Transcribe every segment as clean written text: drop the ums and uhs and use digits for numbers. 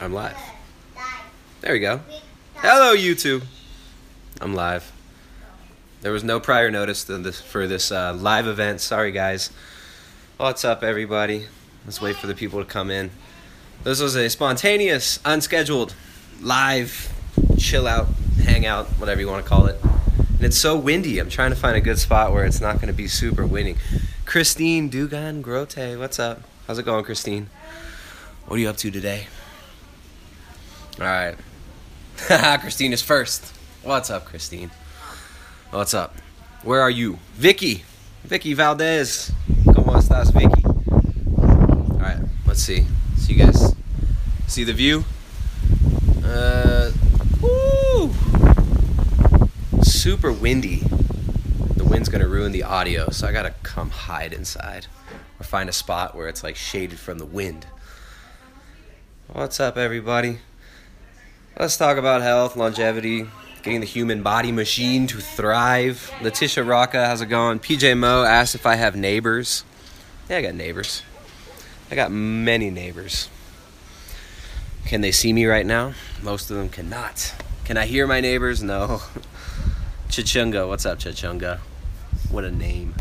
I'm live. There we go. Hello, YouTube. I'm live. There was no prior notice for this live event. Sorry, guys. What's up, everybody? Let's wait for the people to come in. This was a spontaneous, unscheduled, live, chill out, hang out, whatever you want to call it. And it's so windy. I'm trying to find a good spot where it's not going to be super windy. Christine Dugan Grote, what's up? How's it going, Christine? What are you up to today? All right. Christine is first. What's up, Christine? What's up? Where are you? Vicky Valdez. ¿Cómo estás, Vicky? All right, let's see. So you guys see the view? Woo! Super windy. The wind's going to ruin the audio, so I got to come hide inside or find a spot where it's like shaded from the wind. What's up, everybody? Let's talk about health, longevity, getting the human body machine to thrive. Letitia Rocca, how's it going? PJ Mo asked if I have neighbors. Yeah, I got neighbors. I got many neighbors. Can they see me right now? Most of them cannot. Can I hear my neighbors? No. Chachunga, what's up, Chachunga? What a name.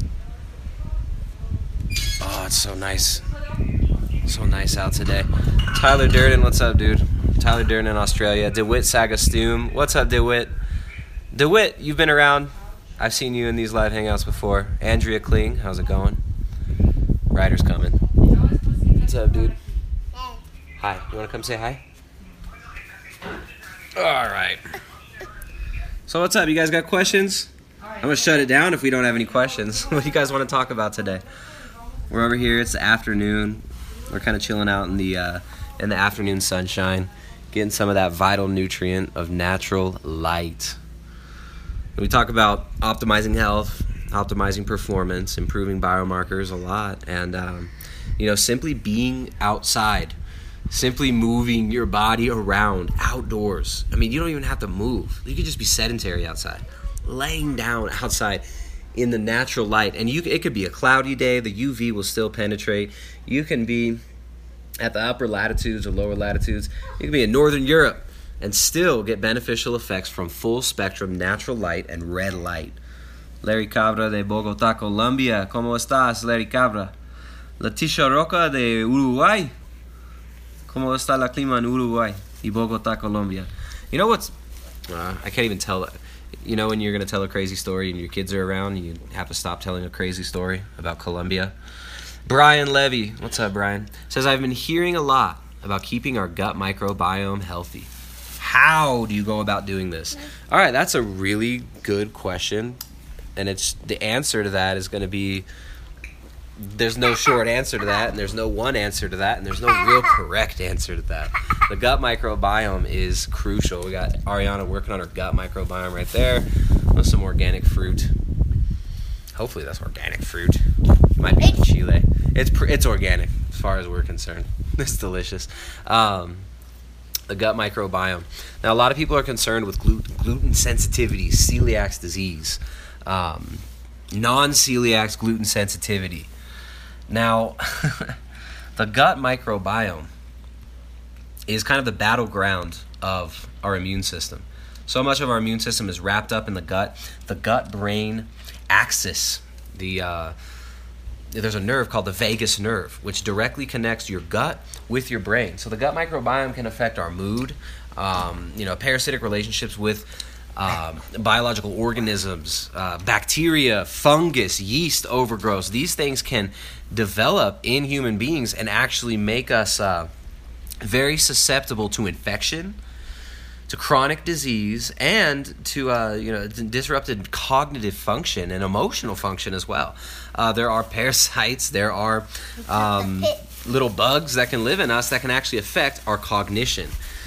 Oh, it's so nice. So nice out today. Tyler Durden, what's up, dude? Tyler Durden in Australia. DeWitt Sagastoom, what's up, DeWitt? DeWitt, you've been around. I've seen you in these live hangouts before. Andrea Kling, how's it going? Ryder's coming. What's up, dude? Hi. You want to come say hi? All right. So what's up? You guys got questions? I'm going to shut it down if we don't have any questions. What do you guys want to talk about today? We're over here. It's the afternoon. We're kind of chilling out in the afternoon sunshine, getting some of that vital nutrient of natural light. We talk about optimizing health, optimizing performance, improving biomarkers a lot, and simply being outside, simply moving your body around outdoors. I mean, you don't even have to move. You could just be sedentary outside, laying down outside in the natural light. And it could be a cloudy day. The UV will still penetrate. You can be at the upper latitudes or lower latitudes. You can be in Northern Europe and still get beneficial effects from full spectrum natural light and red light. Larry Cabra de Bogotá, Colombia. ¿Cómo estás, Larry Cabra? Leticia Roca de Uruguay. ¿Cómo está la clima en Uruguay y Bogotá, Colombia? You know what's... I can't even tell... You know when you're going to tell a crazy story and your kids are around, you have to stop telling a crazy story about Colombia? Brian Levy, what's up, Brian? Says, I've been hearing a lot about keeping our gut microbiome healthy. How do you go about doing this? All right, that's a really good question. And the answer to that is going to be, there's no short answer to that, and there's no one answer to that, and there's no real correct answer to that. The gut microbiome is crucial. We got Ariana working on her gut microbiome right there with some organic fruit. Hopefully that's organic fruit. Might be in Chile. It's organic as far as we're concerned. It's delicious. The gut microbiome. Now, a lot of people are concerned with gluten sensitivity, celiac disease, non-celiac gluten sensitivity. Now, the gut microbiome is kind of the battleground of our immune system. So much of our immune system is wrapped up in the gut-brain axis. There's a nerve called the vagus nerve, which directly connects your gut with your brain. So the gut microbiome can affect our mood, parasitic relationships with biological organisms, bacteria, fungus, yeast overgrowth. These things can develop in human beings and actually make us very susceptible to infection, to chronic disease, and to disrupted cognitive function and emotional function as well. There are parasites, there are little bugs that can live in us that can actually affect our cognition.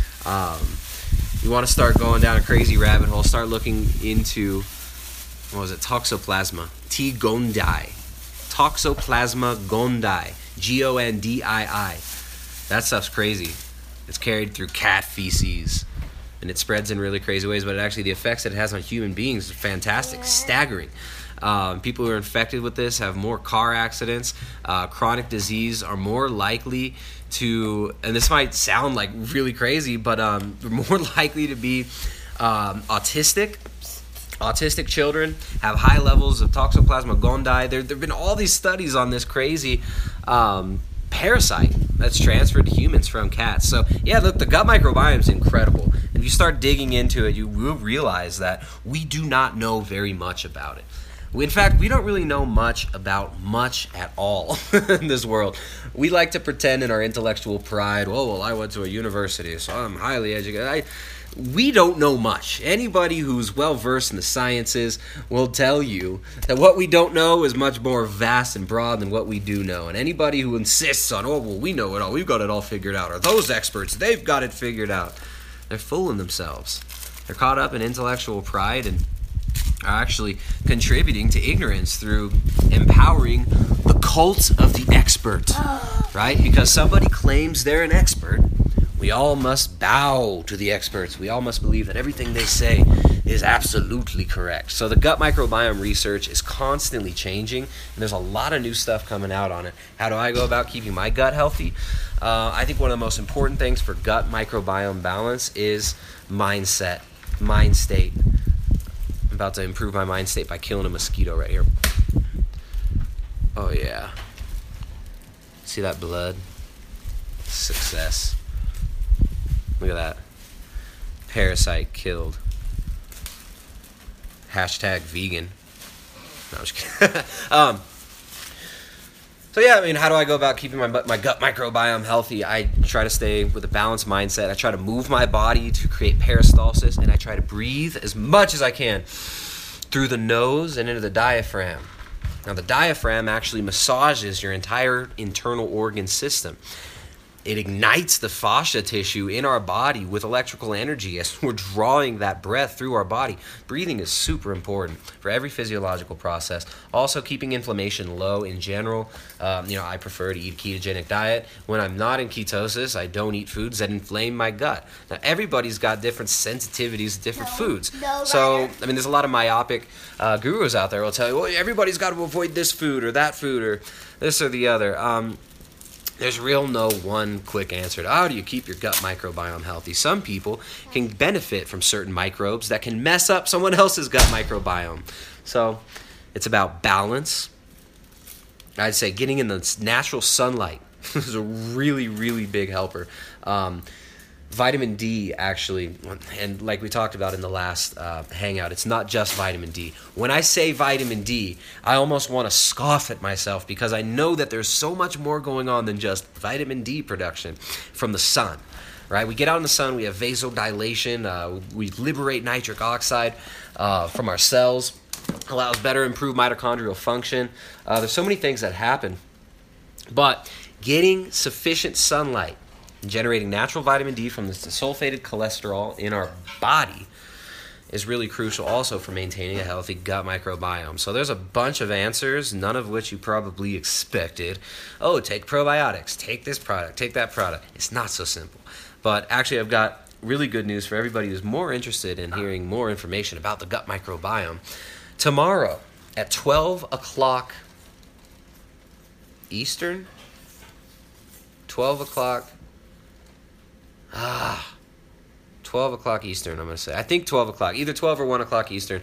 You want to start going down a crazy rabbit hole, start looking into, Toxoplasma, T. gondii. Toxoplasma gondii, Gondii. That stuff's crazy. It's carried through cat feces, and it spreads in really crazy ways, but actually the effects that it has on human beings is fantastic, staggering. People who are infected with this have more car accidents. Chronic disease are more likely to, and this might sound like really crazy, but more likely to be autistic. Autistic children have high levels of Toxoplasma gondii. There have been all these studies on this crazy parasite that's transferred to humans from cats. So yeah, look, the gut microbiome is incredible. And if you start digging into it, you will realize that we do not know very much about it. In fact, we don't really know much about much at all in this world. We like to pretend in our intellectual pride, oh, well, I went to a university, so I'm highly educated. We don't know much. Anybody who's well-versed in the sciences will tell you that what we don't know is much more vast and broad than what we do know. And anybody who insists on, oh, well, we know it all, we've got it all figured out, or those experts, they've got it figured out, they're fooling themselves. They're caught up in intellectual pride and are actually contributing to ignorance through empowering the cult of the expert, right? Because somebody claims they're an expert, we all must bow to the experts. We all must believe that everything they say is absolutely correct. So the gut microbiome research is constantly changing, and there's a lot of new stuff coming out on it. How do I go about keeping my gut healthy? I think one of the most important things for gut microbiome balance is mindset, mind state. I'm about to improve my mind state by killing a mosquito right here. Oh yeah. See that blood? Success. Look at that. Parasite killed. Hashtag vegan. No, I'm just kidding. So yeah, I mean, how do I go about keeping my gut microbiome healthy? I try to stay with a balanced mindset. I try to move my body to create peristalsis, and I try to breathe as much as I can through the nose and into the diaphragm. Now, the diaphragm actually massages your entire internal organ system. It ignites the fascia tissue in our body with electrical energy as we're drawing that breath through our body. Breathing is super important for every physiological process. Also, keeping inflammation low in general. I prefer to eat a ketogenic diet. When I'm not in ketosis, I don't eat foods that inflame my gut. Now, everybody's got different sensitivities to different foods. So, I mean, there's a lot of myopic gurus out there who will tell you, well, everybody's got to avoid this food or that food or this or the other. There's no one quick answer to how do you keep your gut microbiome healthy. Some people can benefit from certain microbes that can mess up someone else's gut microbiome. So it's about balance. I'd say getting in the natural sunlight is a really, really big helper. Vitamin D, actually, and like we talked about in the last hangout, it's not just vitamin D. When I say vitamin D, I almost want to scoff at myself because I know that there's so much more going on than just vitamin D production from the sun, right? We get out in the sun, we have vasodilation, we liberate nitric oxide from our cells, allows better improved mitochondrial function. There's so many things that happen, but getting sufficient sunlight, generating natural vitamin D from the sulfated cholesterol in our body is really crucial also for maintaining a healthy gut microbiome. So there's a bunch of answers, none of which you probably expected. Oh, take probiotics, take this product, take that product. It's not so simple. But actually, I've got really good news for everybody who's more interested in hearing more information about the gut microbiome. Tomorrow at 12 o'clock Eastern, 12 o'clock 12 o'clock Eastern, I'm going to say. I think 12 o'clock. Either 12 or 1 o'clock Eastern.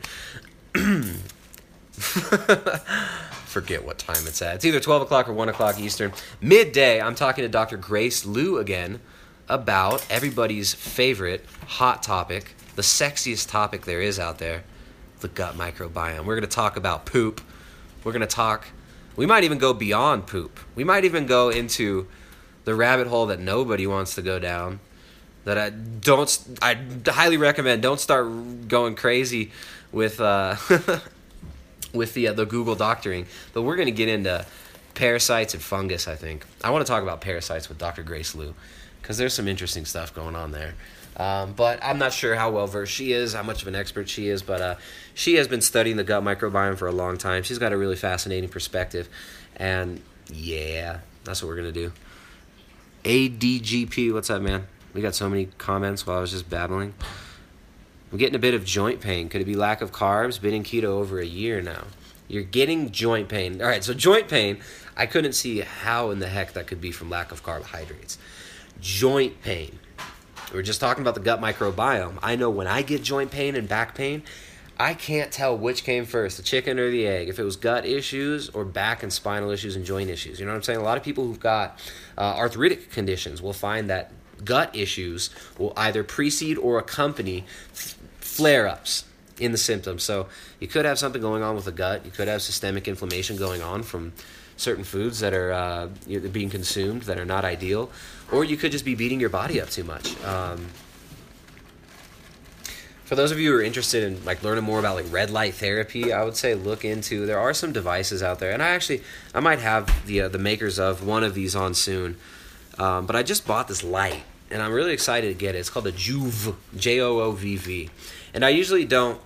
Forget what time it's at. It's either 12 o'clock or 1 o'clock Eastern. Midday, I'm talking to Dr. Grace Liu again about everybody's favorite hot topic, the sexiest topic there is out there, the gut microbiome. We're going to talk about poop. We're going to talk... We might even go beyond poop. We might even go into the rabbit hole that nobody wants to go down. That I highly recommend. Don't start going crazy with with the Google doctoring. But we're going to get into parasites and fungus, I think. I want to talk about parasites with Dr. Grace Liu because there's some interesting stuff going on there. But I'm not sure how well-versed she is, how much of an expert she is, but she has been studying the gut microbiome for a long time. She's got a really fascinating perspective. And, yeah, that's what we're going to do. ADGP, what's up, man? We got so many comments while I was just babbling. I'm getting a bit of joint pain. Could it be lack of carbs? Been in keto over a year now. You're getting joint pain. All right, so joint pain, I couldn't see how in the heck that could be from lack of carbohydrates. Joint pain. We're just talking about the gut microbiome. I know when I get joint pain and back pain, I can't tell which came first, the chicken or the egg, if it was gut issues or back and spinal issues and joint issues. You know what I'm saying? A lot of people who've got arthritic conditions will find that gut issues will either precede or accompany flare-ups in the symptoms. So you could have something going on with the gut. You could have systemic inflammation going on from certain foods that are being consumed that are not ideal. Or you could just be beating your body up too much. For those of you who are interested in learning more about red light therapy, I would say look into. There are some devices out there, and I might have the makers of one of these on soon. But I just bought this light, and I'm really excited to get it. It's called a Joovv, Joovv, and I usually don't,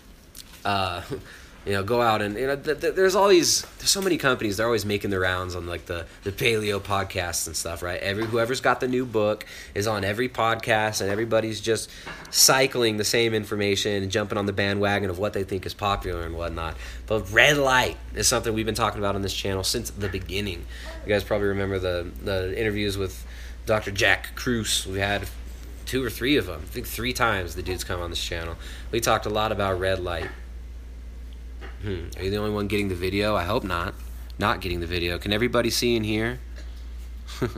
go out and there's so many companies. They're always making their rounds on the paleo podcasts and stuff, right? Whoever's got the new book is on every podcast, and everybody's just cycling the same information and jumping on the bandwagon of what they think is popular and whatnot. But red light is something we've been talking about on this channel since the beginning. You guys probably remember the interviews with Dr. Jack Kruse. We had 2 or 3 of them. I think 3 times the dude's come on this channel. We talked a lot about red light. Are you the only one getting the video? I hope not. Not getting the video. Can everybody see and hear? All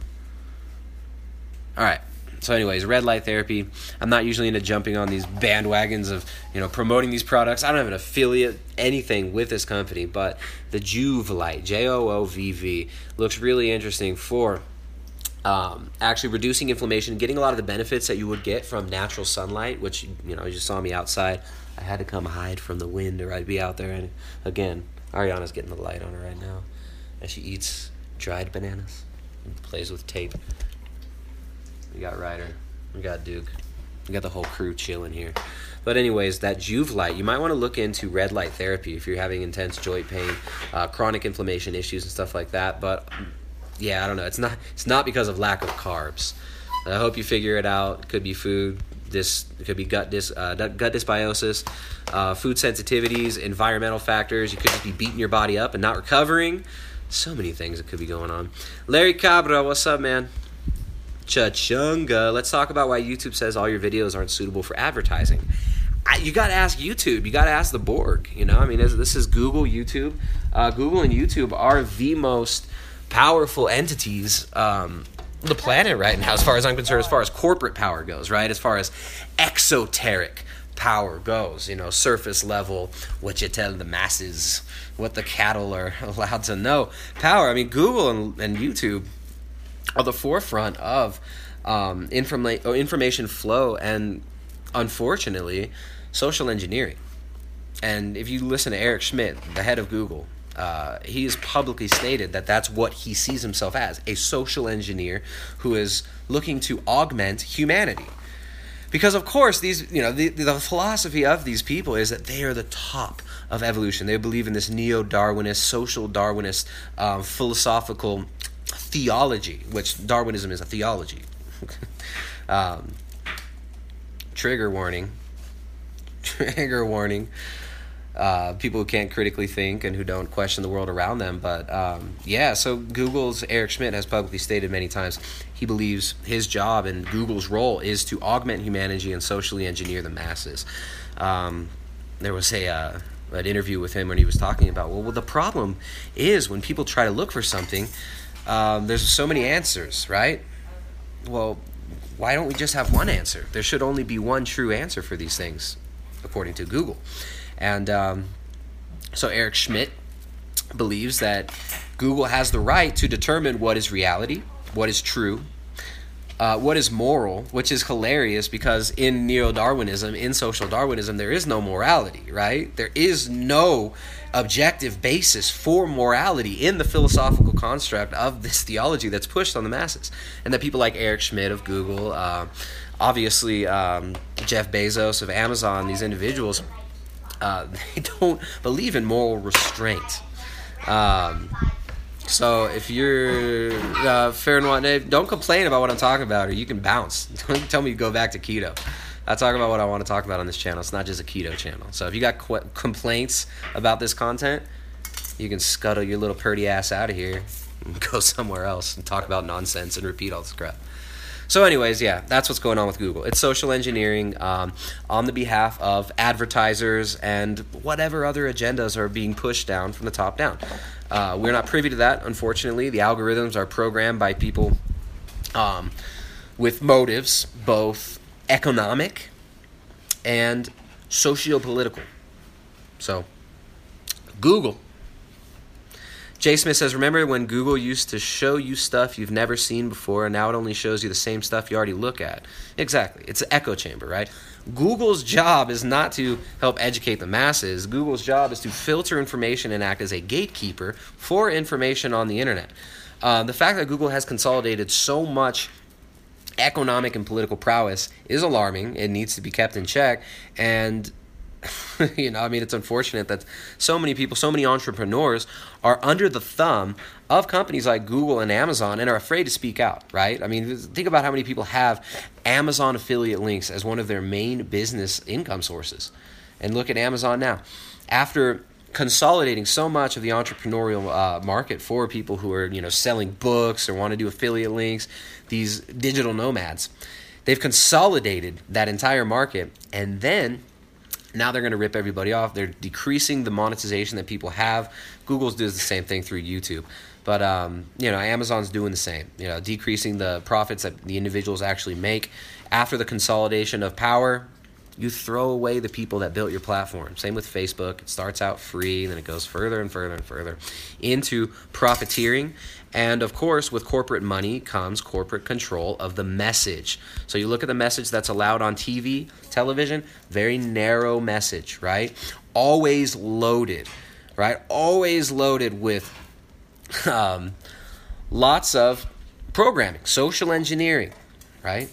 right. So anyways, red light therapy. I'm not usually into jumping on these bandwagons of, promoting these products. I don't have an affiliate, anything with this company, but the Joovv light, Joovv, looks really interesting for actually reducing inflammation, getting a lot of the benefits that you would get from natural sunlight, which, you just saw me outside. I had to come hide from the wind or I'd be out there. And again, Ariana's getting the light on her right now as she eats dried bananas and plays with tape. We got Ryder. We got Duke. We got the whole crew chilling here. But anyways, that Joovv light, you might want to look into red light therapy if you're having intense joint pain, chronic inflammation issues and stuff like that. But yeah, I don't know. It's not because of lack of carbs. I hope you figure it out. It could be food. It could be gut dysbiosis, food sensitivities, environmental factors. You could just be beating your body up and not recovering. So many things that could be going on. Larry Cabra, what's up, man? Cha-chunga. Let's talk about why YouTube says all your videos aren't suitable for advertising. You got to ask YouTube. You got to ask the Borg. This is Google, YouTube. Google and YouTube are the most powerful entities the planet right now, as far as I'm concerned, as far as corporate power goes, right? As far as exoteric power goes, surface level, what you tell the masses, what the cattle are allowed to know. Power, Google and YouTube are the forefront of information flow and, unfortunately, social engineering. And if you listen to Eric Schmidt, the head of Google, he has publicly stated that that's what he sees himself as, a social engineer who is looking to augment humanity. Because, of course, the philosophy of these people is that they are the top of evolution. They believe in this neo-Darwinist, social Darwinist, philosophical theology, which Darwinism is a theology. Trigger warning. People who can't critically think and who don't question the world around them. But so Google's Eric Schmidt has publicly stated many times he believes his job and Google's role is to augment humanity and socially engineer the masses. There was an interview with him when he was talking about, well, the problem is when people try to look for something, there's so many answers, right? Well, why don't we just have one answer? There should only be one true answer for these things, according to Google. And so Eric Schmidt believes that Google has the right to determine what is reality, what is true, what is moral, which is hilarious because in neo-Darwinism, in social Darwinism, there is no morality, right? There is no objective basis for morality in the philosophical construct of this theology that's pushed on the masses. And that people like Eric Schmidt of Google, obviously Jeff Bezos of Amazon, these individuals, they don't believe in moral restraint. So if you're fair and whatnot, don't complain about what I'm talking about, or you can bounce. Don't tell me to go back to keto. I talk about what I want to talk about on this channel. It's not just a keto channel. So if you got complaints about this content, You can scuttle your little purdy ass out of here and go somewhere else and talk about nonsense and repeat all this crap. So anyways, yeah, that's what's going on with Google. It's social engineering on the behalf of advertisers and whatever other agendas are being pushed down from the top down. We're not privy to that, unfortunately. The algorithms are programmed by people with motives, both economic and socio-political. So, Google. Jay Smith says, remember when Google used to show you stuff you've never seen before, and now it only shows you the same stuff you already look at? Exactly. It's an echo chamber, right? Google's job is not to help educate the masses. Google's job is to filter information and act as a gatekeeper for information on the internet. The fact that Google has consolidated so much economic and political prowess is alarming. It needs to be kept in check. And it's unfortunate that so many people, so many entrepreneurs are under the thumb of companies like Google and Amazon and are afraid to speak out, right? I mean, think about how many people have Amazon affiliate links as one of their main business income sources. And look at Amazon now. After consolidating so much of the entrepreneurial market for people who are, selling books or want to do affiliate links, these digital nomads, they've consolidated that entire market, and then now they're going to rip everybody off. They're decreasing the monetization that people have. Google's does the same thing through YouTube. But, Amazon's doing the same, decreasing the profits that the individuals actually make. After the consolidation of power, you throw away the people that built your platform. Same with Facebook. It starts out free, then it goes further and further and further into profiteering. And, of course, with corporate money comes corporate control of the message. So you look at the message that's allowed on TV, television, very narrow message, right? Always loaded, right? Always loaded with lots of programming, social engineering, right?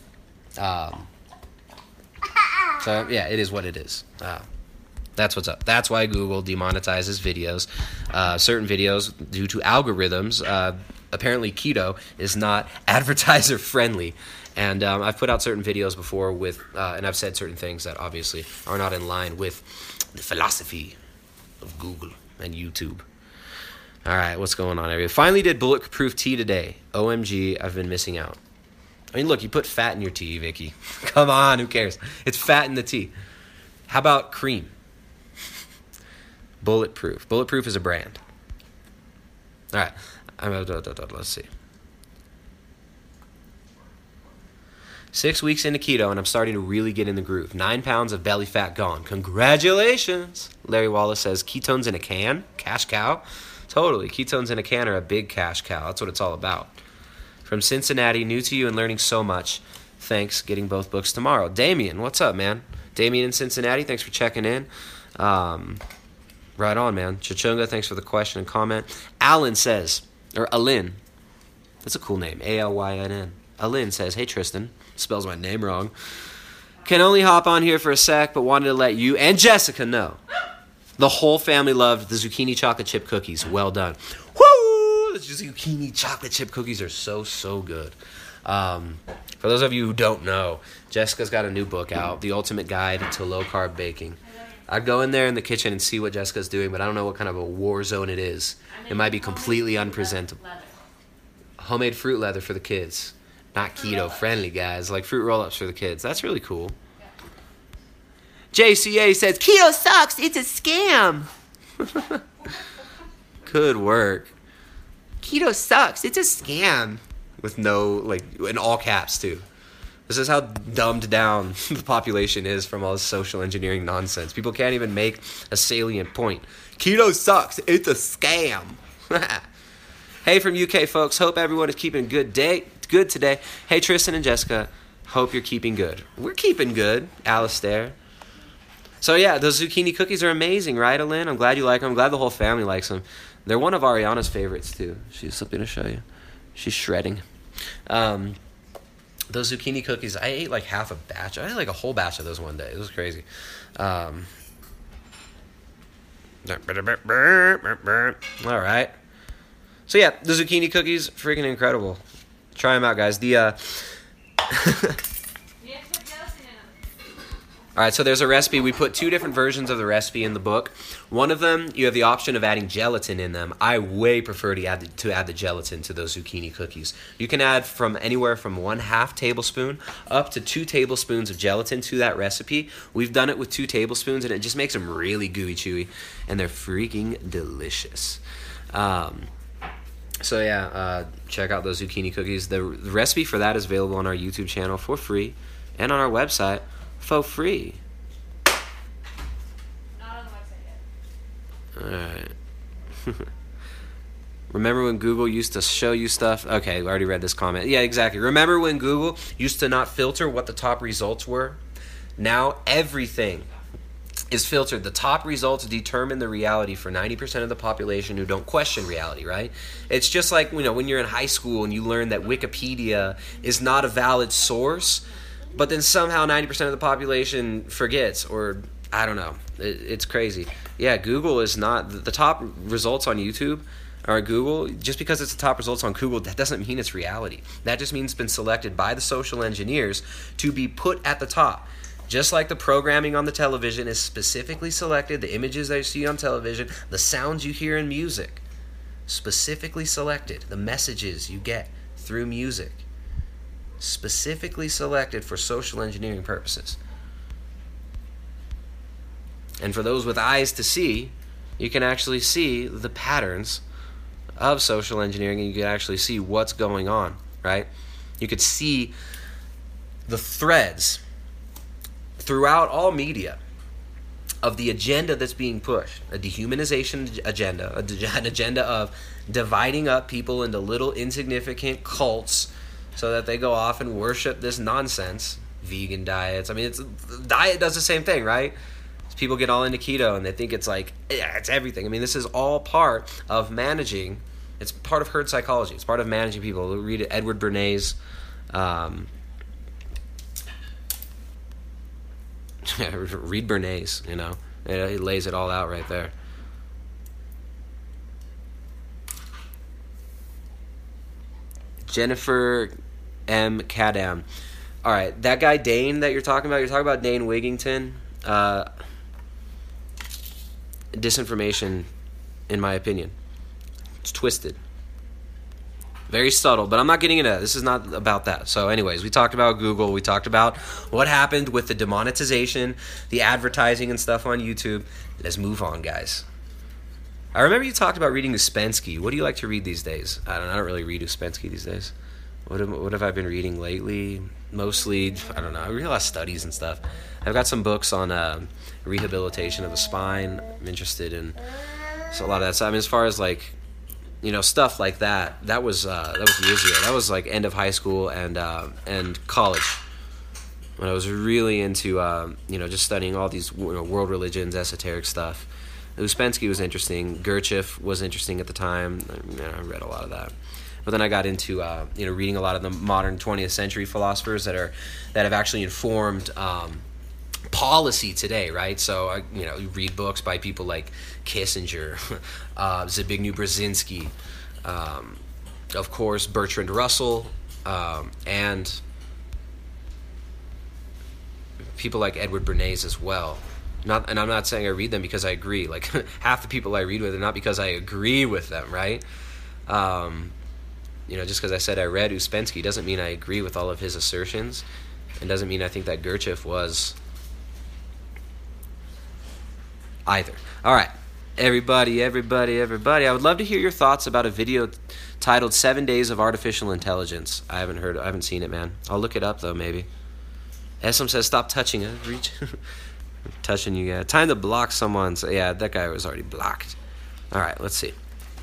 So, yeah, it is what it is. That's what's up. That's why Google demonetizes videos, certain videos, due to algorithms. Apparently, keto is not advertiser friendly. And I've put out certain videos before with, and I've said certain things that obviously are not in line with the philosophy of Google and YouTube. All right, what's going on, everybody? Finally did bulletproof tea today. OMG, I've been missing out. I mean, look, you put fat in your tea, Vicky. Come on, who cares? It's fat in the tea. How about cream? Bulletproof. Bulletproof is a brand. All right. Let's see. 6 weeks into keto, and I'm starting to really get in the groove. 9 pounds of belly fat gone. Congratulations. Larry Wallace says, ketones in a can? Cash cow? Totally. Ketones in a can are a big cash cow. That's what it's all about. From Cincinnati, new to you and learning so much. Thanks. Getting both books tomorrow. Damien, what's up, man? Damien in Cincinnati, thanks for checking in. Right on, man. Chachunga, thanks for the question and comment. Alan says, or Alin, that's a cool name, Alyn. Alin says, hey, Tristan, spells my name wrong. Can only hop on here for a sec, but wanted to let you and Jessica know. The whole family loved the zucchini chocolate chip cookies. Well done. Woo! The zucchini chocolate chip cookies are so good. For those of you who don't know, Jessica's got a new book out, The Ultimate Guide to Low Carb Baking. I'd go in there in the kitchen and see what Jessica's doing, but I don't know what kind of a war zone it is. It might be completely unpresentable. Homemade fruit leather for the kids. Not keto friendly, guys. Like fruit roll-ups for the kids. That's really cool. JCA says, keto sucks. It's a scam. Good work. Keto sucks. It's a scam. With no, in all caps, too. This is how dumbed down the population is from all this social engineering nonsense. People can't even make a salient point. Keto sucks. It's a scam. Hey, from UK, folks. Hope everyone is keeping good today. Hey, Tristan and Jessica. Hope you're keeping good. We're keeping good, Alistair. So, yeah, those zucchini cookies are amazing, right, Alin? I'm glad you like them. I'm glad the whole family likes them. They're one of Ariana's favorites, too. She's something to show you. She's shredding. Those zucchini cookies, I ate half a batch. I ate a whole batch of those one day. It was crazy. All right. So yeah, the zucchini cookies, freaking incredible. Try them out, guys. All right, so there's a recipe. We put 2 different versions of the recipe in the book. One of them, you have the option of adding gelatin in them. I way prefer to add the gelatin to those zucchini cookies. You can add from anywhere from 1/2 tablespoon up to 2 tablespoons of gelatin to that recipe. We've done it with 2 tablespoons, and it just makes them really gooey chewy, and they're freaking delicious. So yeah, check out those zucchini cookies. The recipe for that is available on our YouTube channel for free and on our website for free. Not on the website yet. Alright. Remember when Google used to show you stuff? Okay, we already read this comment. Yeah, exactly. Remember when Google used to not filter what the top results were? Now everything is filtered. The top results determine the reality for 90% of the population who don't question reality, right? It's just like, when you're in high school and you learn that Wikipedia is not a valid source, but then somehow 90% of the population forgets, or I don't know. It's crazy. Yeah, Google is not the top results on YouTube or Google. Just because it's the top results on Google, that doesn't mean it's reality. That just means it's been selected by the social engineers to be put at the top. Just like the programming on the television is specifically selected, the images that you see on television, the sounds you hear in music, specifically selected, the messages you get through music, specifically selected for social engineering purposes. And for those with eyes to see, you can actually see the patterns of social engineering, and you can actually see what's going on, right? You could see the threads throughout all media of the agenda that's being pushed, a dehumanization agenda, an agenda of dividing up people into little insignificant cults so that they go off and worship this nonsense, vegan diets. I mean, diet does the same thing, right? People get all into keto and they think it's like, yeah, it's everything. I mean, this is all part of managing. It's part of herd psychology. It's part of managing people. Read Edward Bernays. Read Bernays, he lays it all out right there. Jennifer M. Cadam. All right, that guy Dane that you're talking about Dane Wigington. Disinformation, in my opinion. It's twisted. Very subtle, but I'm not getting into that. This is not about that. So anyways, we talked about Google. We talked about what happened with the demonetization, the advertising and stuff on YouTube. Let's move on, guys. I remember you talked about reading Ouspensky. What do you like to read these days? I don't really read Ouspensky these days. What have I been reading lately? Mostly, I don't know. I read a lot of studies and stuff. I've got some books on rehabilitation of the spine. I'm interested in a lot of that stuff. I mean, as far as like, stuff like that. That was years ago. That was like end of high school and college, when I was really into just studying all these world religions, esoteric stuff. Ouspensky was interesting. Gurdjieff was interesting at the time. I read a lot of that. But then I got into reading a lot of the modern 20th century philosophers that have actually informed policy today, right? So you read books by people like Kissinger, Zbigniew Brzezinski, of course Bertrand Russell, and people like Edward Bernays as well. And I'm not saying I read them because I agree. Like half the people I read with are not because I agree with them, right? Just because I said I read Ouspensky doesn't mean I agree with all of his assertions, and doesn't mean I think that Gurdjieff was either. All right, everybody. I would love to hear your thoughts about a video titled 7 Days of Artificial Intelligence. I haven't seen it, man. I'll look it up, though, maybe. Eslam says, stop touching it. Reach. Touching you guys. Time to block someone. So, yeah, that guy was already blocked. All right, let's see.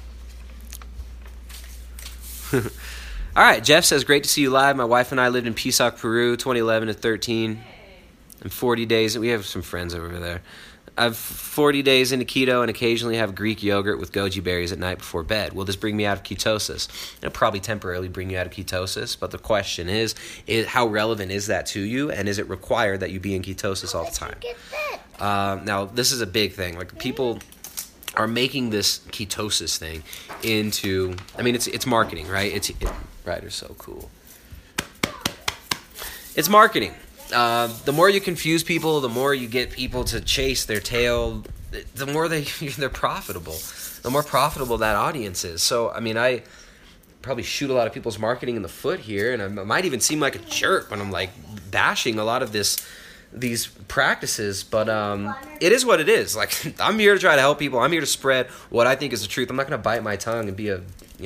All right, Jeff says, great to see you live. My wife and I lived in Pisac, Peru, 2011 to 13. And 40 days. We have some friends over there. I've 40 days into keto and occasionally have Greek yogurt with goji berries at night before bed. Will this bring me out of ketosis? It'll probably temporarily bring you out of ketosis, but the question is how relevant is that to you, and is it required that you be in ketosis all the time? Now, this is a big thing. Like, people are making this ketosis thing into, it's marketing, right? Ryder's so cool. It's marketing. The more you confuse people, the more you get people to chase their tail, the more they're profitable. The more profitable that audience is. So, I mean, I probably shoot a lot of people's marketing in the foot here, and I might even seem like a jerk when I'm like bashing a lot of these practices, but it is what it is. Like, I'm here to try to help people. I'm here to spread what I think is the truth. I'm not going to bite my tongue and be a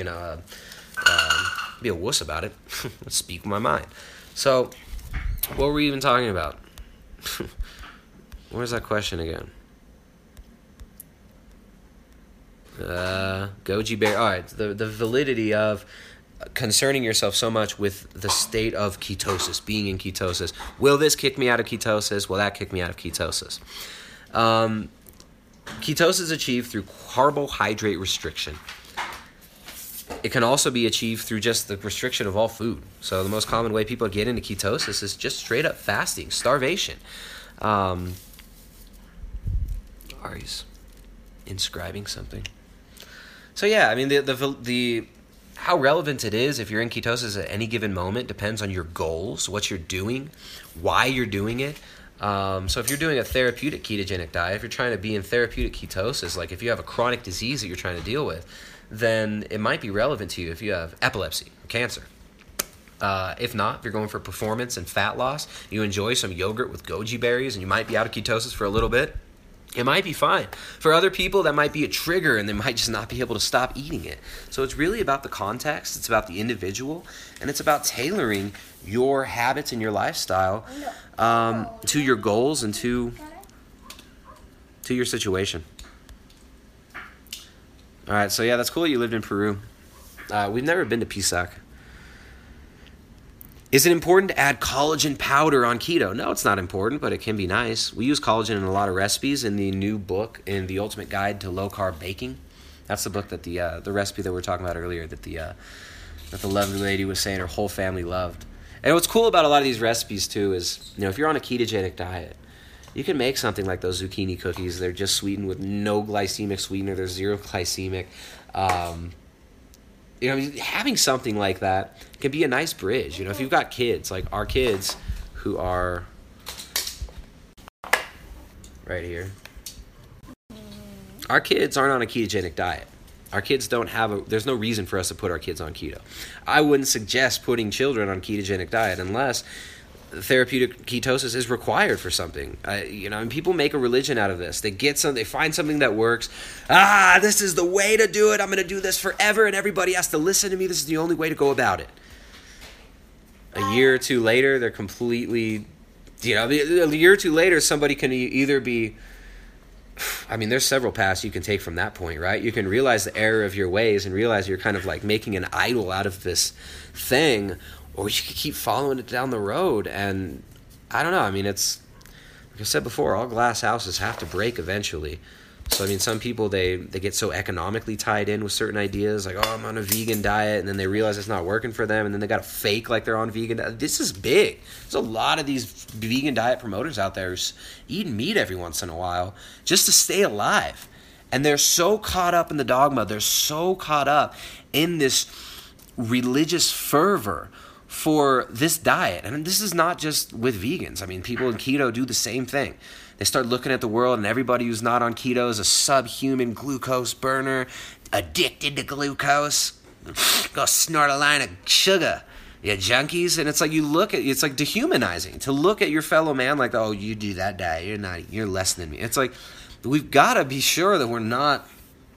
wuss about it. Speak my mind. So, what were we even talking about? Where's that question again? Goji Berry. All right, the validity of concerning yourself so much with the state of ketosis, being in ketosis. Will this kick me out of ketosis? Will that kick me out of ketosis? Ketosis is achieved through carbohydrate restriction. It can also be achieved through just the restriction of all food. So the most common way people get into ketosis is just straight up fasting, starvation. Ari's inscribing something. So yeah, I mean the how relevant it is if you're in ketosis at any given moment depends on your goals, what you're doing, why you're doing it. So if you're doing a therapeutic ketogenic diet, if you're trying to be in therapeutic ketosis, like if you have a chronic disease that you're trying to deal with, then it might be relevant to you if you have epilepsy or cancer. If not, if you're going for performance and fat loss, you enjoy some yogurt with goji berries and you might be out of ketosis for a little bit, it might be fine. For other people, that might be a trigger and they might just not be able to stop eating it. So it's really about the context, it's about the individual, and it's about tailoring your habits and your lifestyle to your goals and to your situation. All right, so yeah, that's cool you lived in Peru. We've never been to Pisac. Is it important to add collagen powder on keto? No, it's not important, but it can be nice. We use collagen in a lot of recipes in the new book, in The Ultimate Guide to Low Carb Baking. That's the book that the recipe that we were talking about earlier that the lovely lady was saying her whole family loved. And what's cool about a lot of these recipes too is, if you're on a ketogenic diet, you can make something like those zucchini cookies. They're just sweetened with no glycemic sweetener. They're zero glycemic. Having something like that can be a nice bridge. If you've got kids, like our kids who are right here, our kids aren't on a ketogenic diet. Our kids there's no reason for us to put our kids on keto. I wouldn't suggest putting children on ketogenic diet unless therapeutic ketosis is required for something. And people make a religion out of this. They find something that works. This is the way to do it. I'm going to do this forever, and everybody has to listen to me. This is the only way to go about it. A year or two later, they're completely, a year or two later, somebody can either be, there's several paths you can take from that point, right? You can realize the error of your ways and realize you're kind of like making an idol out of this thing, or you could keep following it down the road. And I don't know. It's like I said before, all glass houses have to break eventually. So, some people, they get so economically tied in with certain ideas, like, I'm on a vegan diet, and then they realize it's not working for them, and then they got to fake like they're on vegan diet. This is big. There's a lot of these vegan diet promoters out there who's eating meat every once in a while just to stay alive. And they're so caught up in the dogma. They're so caught up in this religious fervor for this diet. And this is not just with vegans. People in keto do the same thing. They start looking at the world, and everybody who's not on keto is a subhuman glucose burner, addicted to glucose. Go snort a line of sugar, you junkies. And it's like it's like dehumanizing to look at your fellow man like, oh, you do that diet, you're less than me. It's like we've got to be sure that we're not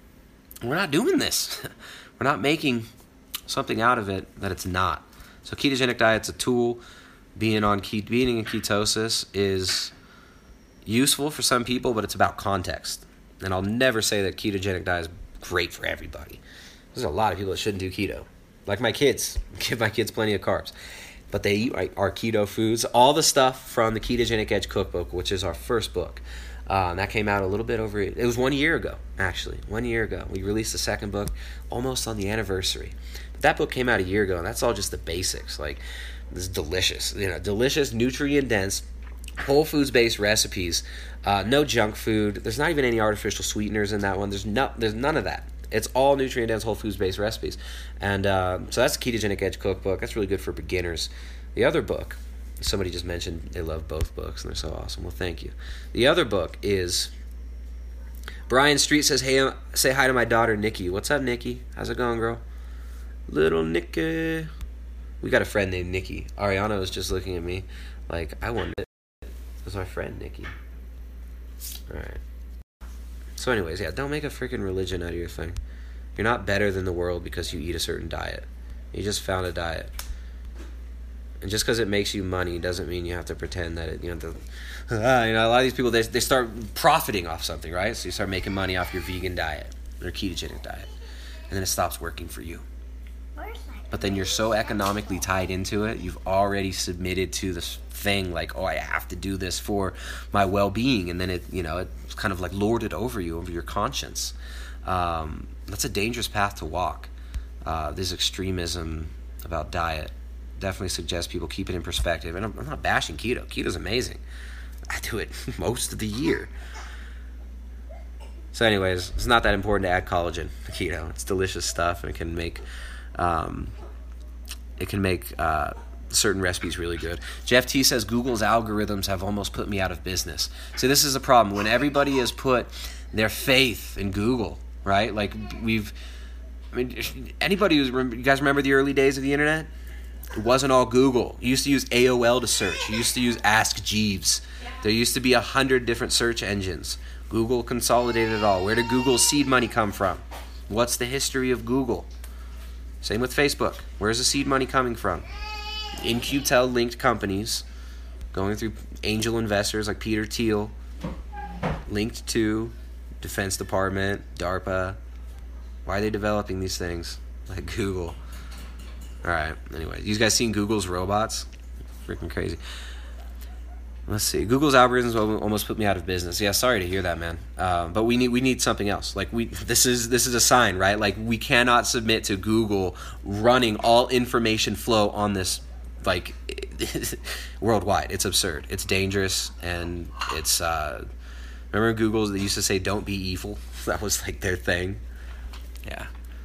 doing this. We're not making something out of it that it's not. So ketogenic diet's a tool. Being in ketosis is useful for some people, but it's about context. And I'll never say that ketogenic diet is great for everybody. There's a lot of people that shouldn't do keto. Like my kids. Give my kids plenty of carbs. But they eat our keto foods. All the stuff from the Ketogenic Edge cookbook, which is our first book. That came out a little bit over... It was 1 year ago, actually. 1 year ago. We released the second book almost on the anniversary. But that book came out a year ago, and that's all just the basics. Like, this is delicious. Delicious, nutrient-dense, whole foods-based recipes. No junk food. There's not even any artificial sweeteners in that one. There's none of that. It's all nutrient-dense, whole foods-based recipes. And so that's the Ketogenic Edge cookbook. That's really good for beginners. The other book Somebody just mentioned they love both books, and they're so awesome. Well, thank you. The other book is Brian Street says, hey, say hi to my daughter, Nikki. What's up, Nikki? How's it going, girl? Little Nikki. We got a friend named Nikki. Ariana was just looking at me like, I wanted it. That's my friend, Nikki. All right. So anyways, yeah, don't make a freaking religion out of your thing. You're not better than the world because you eat a certain diet. You just found a diet. And just because it makes you money doesn't mean you have to pretend that it, a lot of these people, they start profiting off something, right? So you start making money off your vegan diet or ketogenic diet. And then it stops working for you. But then you're so economically tied into it, you've already submitted to this thing like, oh, I have to do this for my well-being. And then it's kind of like lorded over you, over your conscience. That's a dangerous path to walk. This extremism about diet. Definitely suggest people keep it in perspective. And I'm not bashing keto. Keto's amazing. I do it most of the year. So anyways, it's not that important to add collagen to keto. It's delicious stuff, and it can make certain recipes really good. Jeff T says, Google's algorithms have almost put me out of business. So this is a problem. When everybody has put their faith in Google, right? Like anybody you guys remember the early days of the internet? It wasn't all Google. You used to use AOL to search. You used to use Ask Jeeves. There used to be 100 different search engines. Google consolidated it all. Where did Google's seed money come from? What's the history of Google? Same with Facebook. Where's the seed money coming from? In-Q-Tel linked companies going through angel investors like Peter Thiel, linked to Defense Department, DARPA. Why are they developing these things like Google? All right. Anyway, you guys seen Google's robots? Freaking crazy. Let's see. Google's algorithms almost put me out of business. Yeah, sorry to hear that, man. But we need something else. Like this is a sign, right? Like we cannot submit to Google running all information flow on this like worldwide. It's absurd. It's dangerous, and it's remember Google, they used to say don't be evil. That was like their thing. Yeah.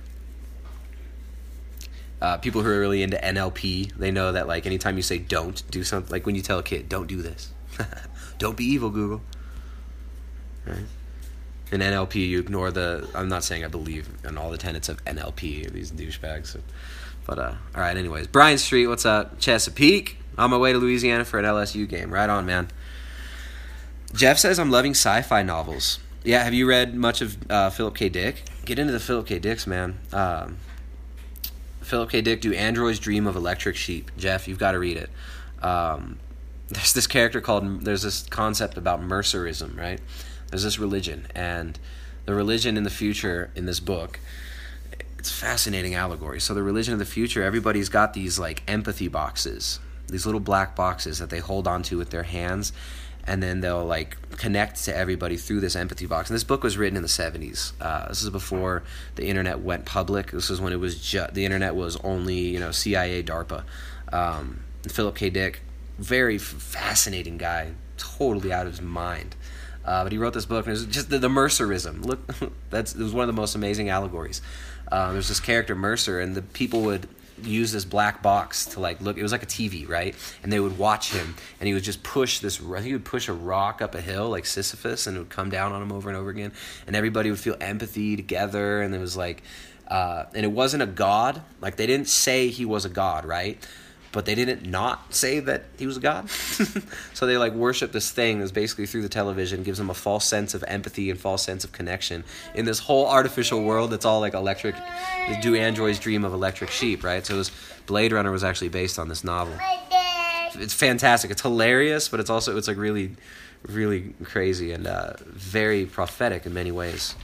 People who are really into NLP, they know that like anytime you say don't do something, like when you tell a kid, don't do this. Don't be evil, Google. Right? In NLP, you ignore I'm not saying I believe in all the tenets of NLP, these douchebags. But, all right, anyways. Brian Street, what's up? Chesapeake, on my way to Louisiana for an LSU game. Right on, man. Jeff says, I'm loving sci-fi novels. Yeah, have you read much of Philip K. Dick? Get into the Philip K. Dicks, man. Philip K. Dick, Do Androids Dream of Electric Sheep? Jeff, you've got to read it. There's this concept about Mercerism, right? There's this religion, and the religion in the future in this book, it's a fascinating allegory. So the religion of the future, everybody's got these like empathy boxes, these little black boxes that they hold onto with their hands, and then they'll like connect to everybody through this empathy box. And this book was written in the 70s. This is before the internet went public. This is when it was the internet was only CIA, DARPA. Philip K. Dick, very fascinating guy, totally out of his mind. But he wrote this book, and it was just the Mercerism. Look, it was one of the most amazing allegories. There's this character Mercer, and the people would use this black box to like look. It was like a TV, right? And they would watch him, and he would just push he would push a rock up a hill like Sisyphus, and it would come down on him over and over again. And everybody would feel empathy together, and it was like, and it wasn't a god. Like they didn't say he was a god, right? But they didn't not say that he was a god. So they like worship this thing that's basically through the television, gives them a false sense of empathy and false sense of connection in this whole artificial world that's all like electric. Do androids dream of electric sheep, right? So Blade Runner was actually based on this novel. It's fantastic. It's hilarious, but it's like really, really crazy and very prophetic in many ways.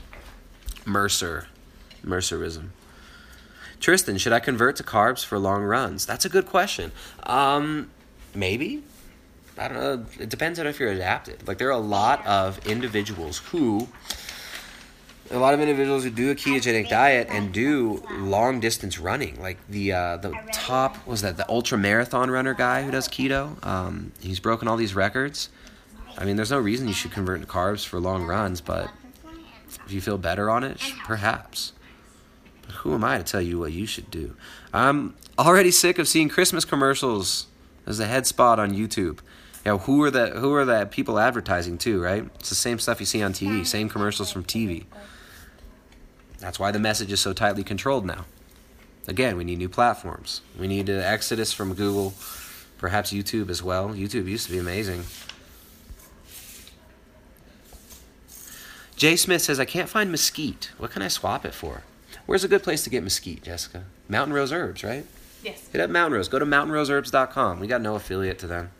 Mercerism. Tristan, should I convert to carbs for long runs? That's a good question. Maybe. I don't know. It depends on if you're adapted. Like there are a lot of individuals who do a ketogenic diet and do long distance running. Like the top, was that the ultra marathon runner guy who does keto? He's broken all these records. I mean, there's no reason you should convert to carbs for long runs, but if you feel better on it, perhaps. Who am I to tell you what you should do? I'm already sick of seeing Christmas commercials There's a head spot on YouTube. You know, who are the people advertising too, right? It's the same stuff you see on TV, same commercials from TV. That's why the message is so tightly controlled now. Again, we need new platforms. We need an exodus from Google, perhaps YouTube as well. YouTube used to be amazing. Jay Smith says, I can't find mesquite. What can I swap it for? Where's a good place to get mesquite, Jessica? Mountain Rose Herbs, right? Yes. Hit up Mountain Rose. Go to mountainroseherbs.com. We got no affiliate to them.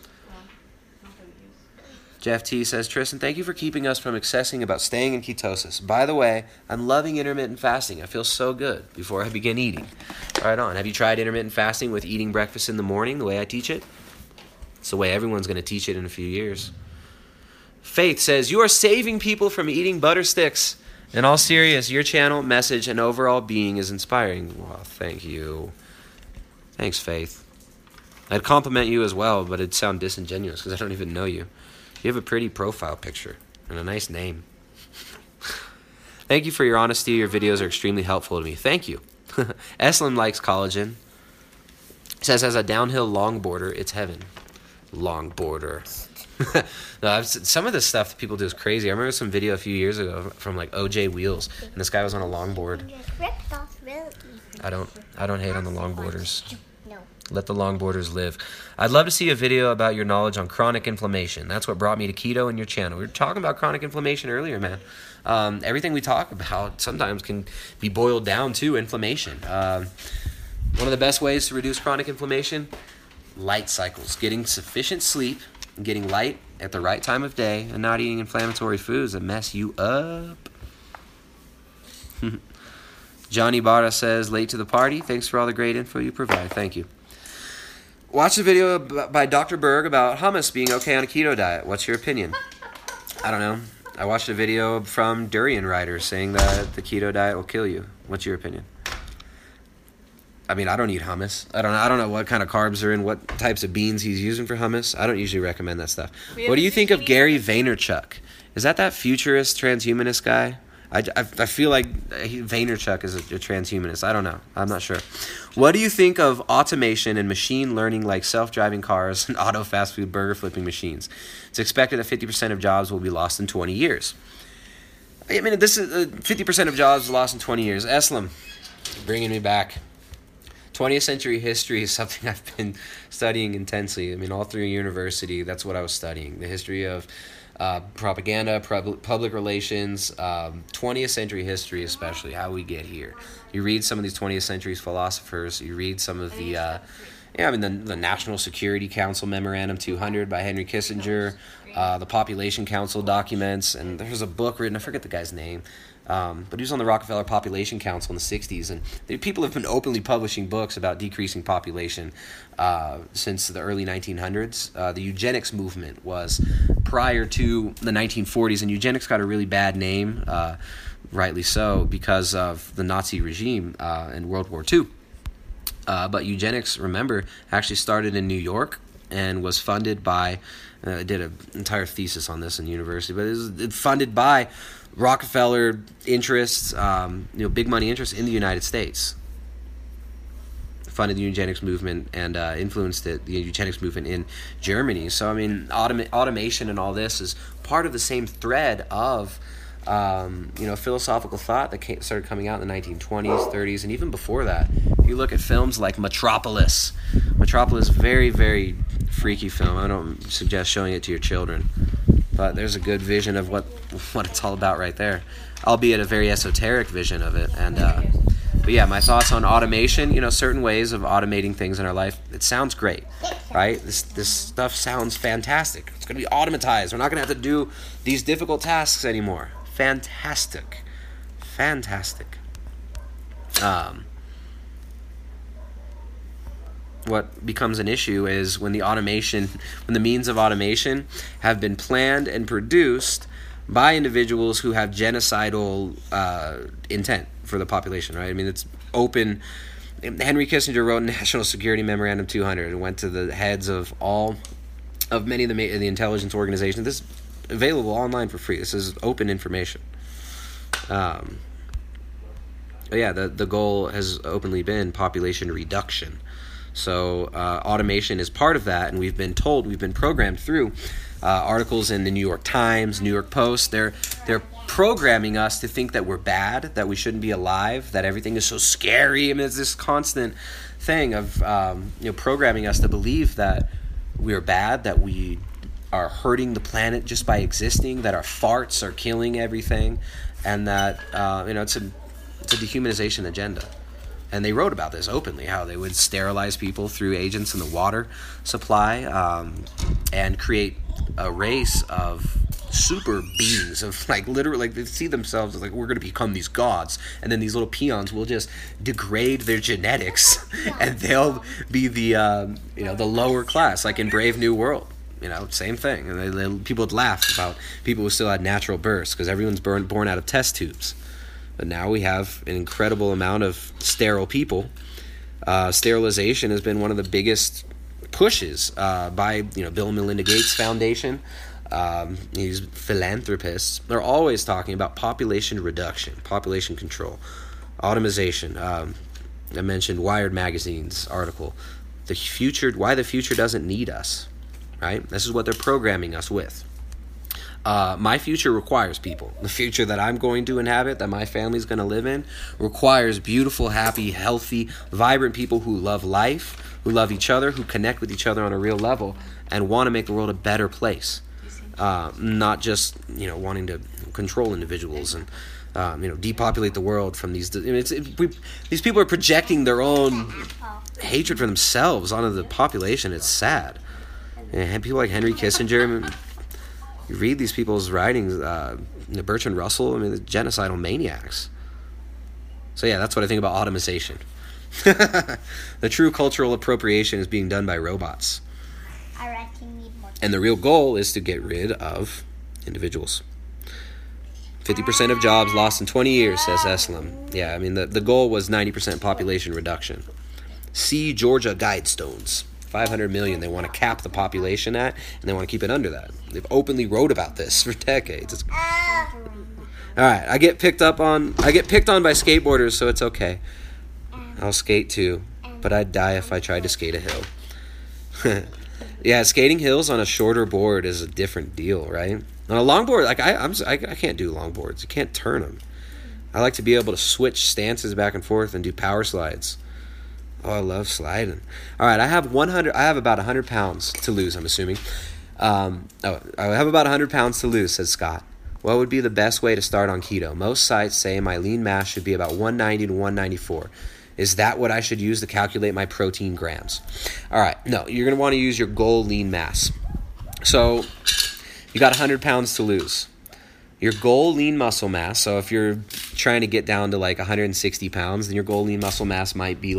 Jeff T says, Tristan, thank you for keeping us from obsessing about staying in ketosis. By the way, I'm loving intermittent fasting. I feel so good before I begin eating. Right on. Have you tried intermittent fasting with eating breakfast in the morning the way I teach it? It's the way everyone's going to teach it in a few years. Faith says, you are saving people from eating butter sticks. In all serious, your channel, message, and overall being is inspiring. Well, thank you. Thanks, Faith. I'd compliment you as well, but it'd sound disingenuous because I don't even know you. You have a pretty profile picture and a nice name. Thank you for your honesty. Your videos are extremely helpful to me. Thank you. Eslam likes collagen. Says, as a downhill longboarder, it's heaven. Longboarder. No, some of the stuff that people do is crazy. I remember some video a few years ago from like OJ Wheels, and this guy was on a longboard. I don't hate on the longboarders. No. Let the longboarders live. I'd love to see a video about your knowledge on chronic inflammation. That's what brought me to keto and your channel. We were talking about chronic inflammation earlier, man. Everything we talk about sometimes can be boiled down to inflammation. One of the best ways to reduce chronic inflammation, light cycles. Getting sufficient sleep, getting light at the right time of day, and not eating inflammatory foods that mess you up. Johnny Barra says, late to the party. Thanks for all the great info you provide. Thank you. Watch a video by Dr. Berg about hummus being okay on a keto diet. What's your opinion? I don't know. I watched a video from Durian Rider saying that the keto diet will kill you. What's your opinion? I mean, I don't eat hummus. I don't know what kind of carbs are in, what types of beans he's using for hummus. I don't usually recommend that stuff. What do you think of Gary Vaynerchuk? Is that futurist transhumanist guy? I feel like Vaynerchuk is a transhumanist. I don't know. I'm not sure. What do you think of automation and machine learning like self-driving cars and auto fast food burger flipping machines? It's expected that 50% of jobs will be lost in 20 years. I mean, this is 50% of jobs lost in 20 years. Eslam, bringing me back. 20th century history is something I've been studying intensely. I mean, all through university, that's what I was studying. The history of propaganda, public relations, 20th century history especially, how we get here. You read some of these 20th century philosophers, you read some of the National Security Council Memorandum 200 by Henry Kissinger, the Population Council documents, and there's a book written, I forget the guy's name, but he was on the Rockefeller Population Council in the 60s, and people have been openly publishing books about decreasing population since the early 1900s. The eugenics movement was prior to the 1940s, and eugenics got a really bad name, rightly so, because of the Nazi regime in World War II. But eugenics, remember, actually started in New York and was funded by, I did an entire thesis on this in university, but it was funded by Rockefeller interests, big money interests in the United States. Funded the eugenics movement and influenced the eugenics movement in Germany. So, I mean, automation and all this is part of the same thread of, philosophical thought that started coming out in the 1920s, 30s, and even before that. If you look at films like Metropolis, very, very freaky film. I don't suggest showing it to your children. But there's a good vision of what it's all about right there, albeit a very esoteric vision of it. And but yeah, my thoughts on automation. Certain ways of automating things in our life. It sounds great, right? This stuff sounds fantastic. It's going to be automatized. We're not going to have to do these difficult tasks anymore. Fantastic. What becomes an issue is when the means of automation have been planned and produced by individuals who have genocidal intent for the population, right? I mean, it's open. Henry Kissinger wrote National Security Memorandum 200 and went to the heads of many of the intelligence organizations. This is available online for free. This is open information. The goal has openly been population reduction. So automation is part of that, and we've been programmed through articles in the New York Times, New York Post. They're programming us to think that we're bad, that we shouldn't be alive, that everything is so scary. I mean, it's this constant thing of programming us to believe that we're bad, that we are hurting the planet just by existing, that our farts are killing everything, and that it's a dehumanization agenda. And they wrote about this openly, how they would sterilize people through agents in the water supply, and create a race of super beings of literally they see themselves as we're going to become these gods, and then these little peons will just degrade their genetics and they'll be the lower class, like in Brave New World. Same thing. And people would laugh about people who still had natural births because everyone's born out of test tubes. But now we have an incredible amount of sterile people. Sterilization has been one of the biggest pushes by Bill and Melinda Gates Foundation. These philanthropists are always talking about population reduction, population control, automation. I mentioned Wired Magazine's article, why the future doesn't need us. Right? This is what they're programming us with. My future requires people. The future that I'm going to inhabit, that my family's going to live in, requires beautiful, happy, healthy, vibrant people who love life, who love each other, who connect with each other on a real level, and want to make the world a better place. Not just wanting to control individuals and depopulate the world from these. These people are projecting their own hatred for themselves onto the population. It's sad. And people like Henry Kissinger, you read these people's writings, Bertrand Russell, they're genocidal maniacs. So yeah, that's what I think about automation. The true cultural appropriation is being done by robots. I reckon need more. And the real goal is to get rid of individuals. 50% of jobs lost in 20 years, says Eslam. Yeah, the goal was 90% population reduction. See Georgia Guidestones. 500 million they want to cap the population at, and they want to keep it under that. They've openly wrote about this for decades. All right, I get picked on by skateboarders, so it's okay. I'll skate too, but I'd die if I tried to skate a hill. Yeah, skating hills on a shorter board is a different deal, right? On a longboard, I can't do longboards. You can't turn them. I like to be able to switch stances back and forth and do power slides. Oh, I love sliding. All right, I have about 100 pounds to lose, I'm assuming. I have about 100 pounds to lose, says Scott. What would be the best way to start on keto? Most sites say my lean mass should be about 190 to 194. Is that what I should use to calculate my protein grams? All right, no, you're going to want to use your goal lean mass. So you got 100 pounds to lose. Your goal lean muscle mass, so if you're trying to get down to 160 pounds, then your goal lean muscle mass might be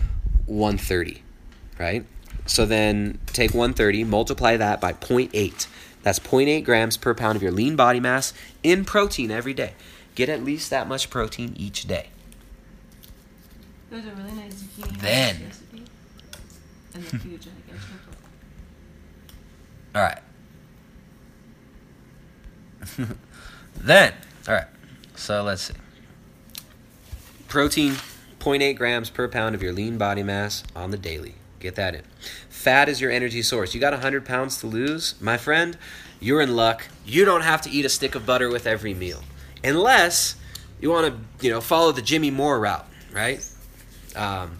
130, right? So then take 130, multiply that by 0.8. That's 0.8 grams per pound of your lean body mass in protein every day. Get at least that much protein each day. There's a really nice zucchini Then. recipe. And the huge, I guess. All right. Then, all right. So let's see. Protein, 0.8 grams per pound of your lean body mass on the daily. Get that in. Fat is your energy source. You got 100 pounds to lose, my friend, you're in luck. You don't have to eat a stick of butter with every meal. Unless you want to, follow the Jimmy Moore route, right? What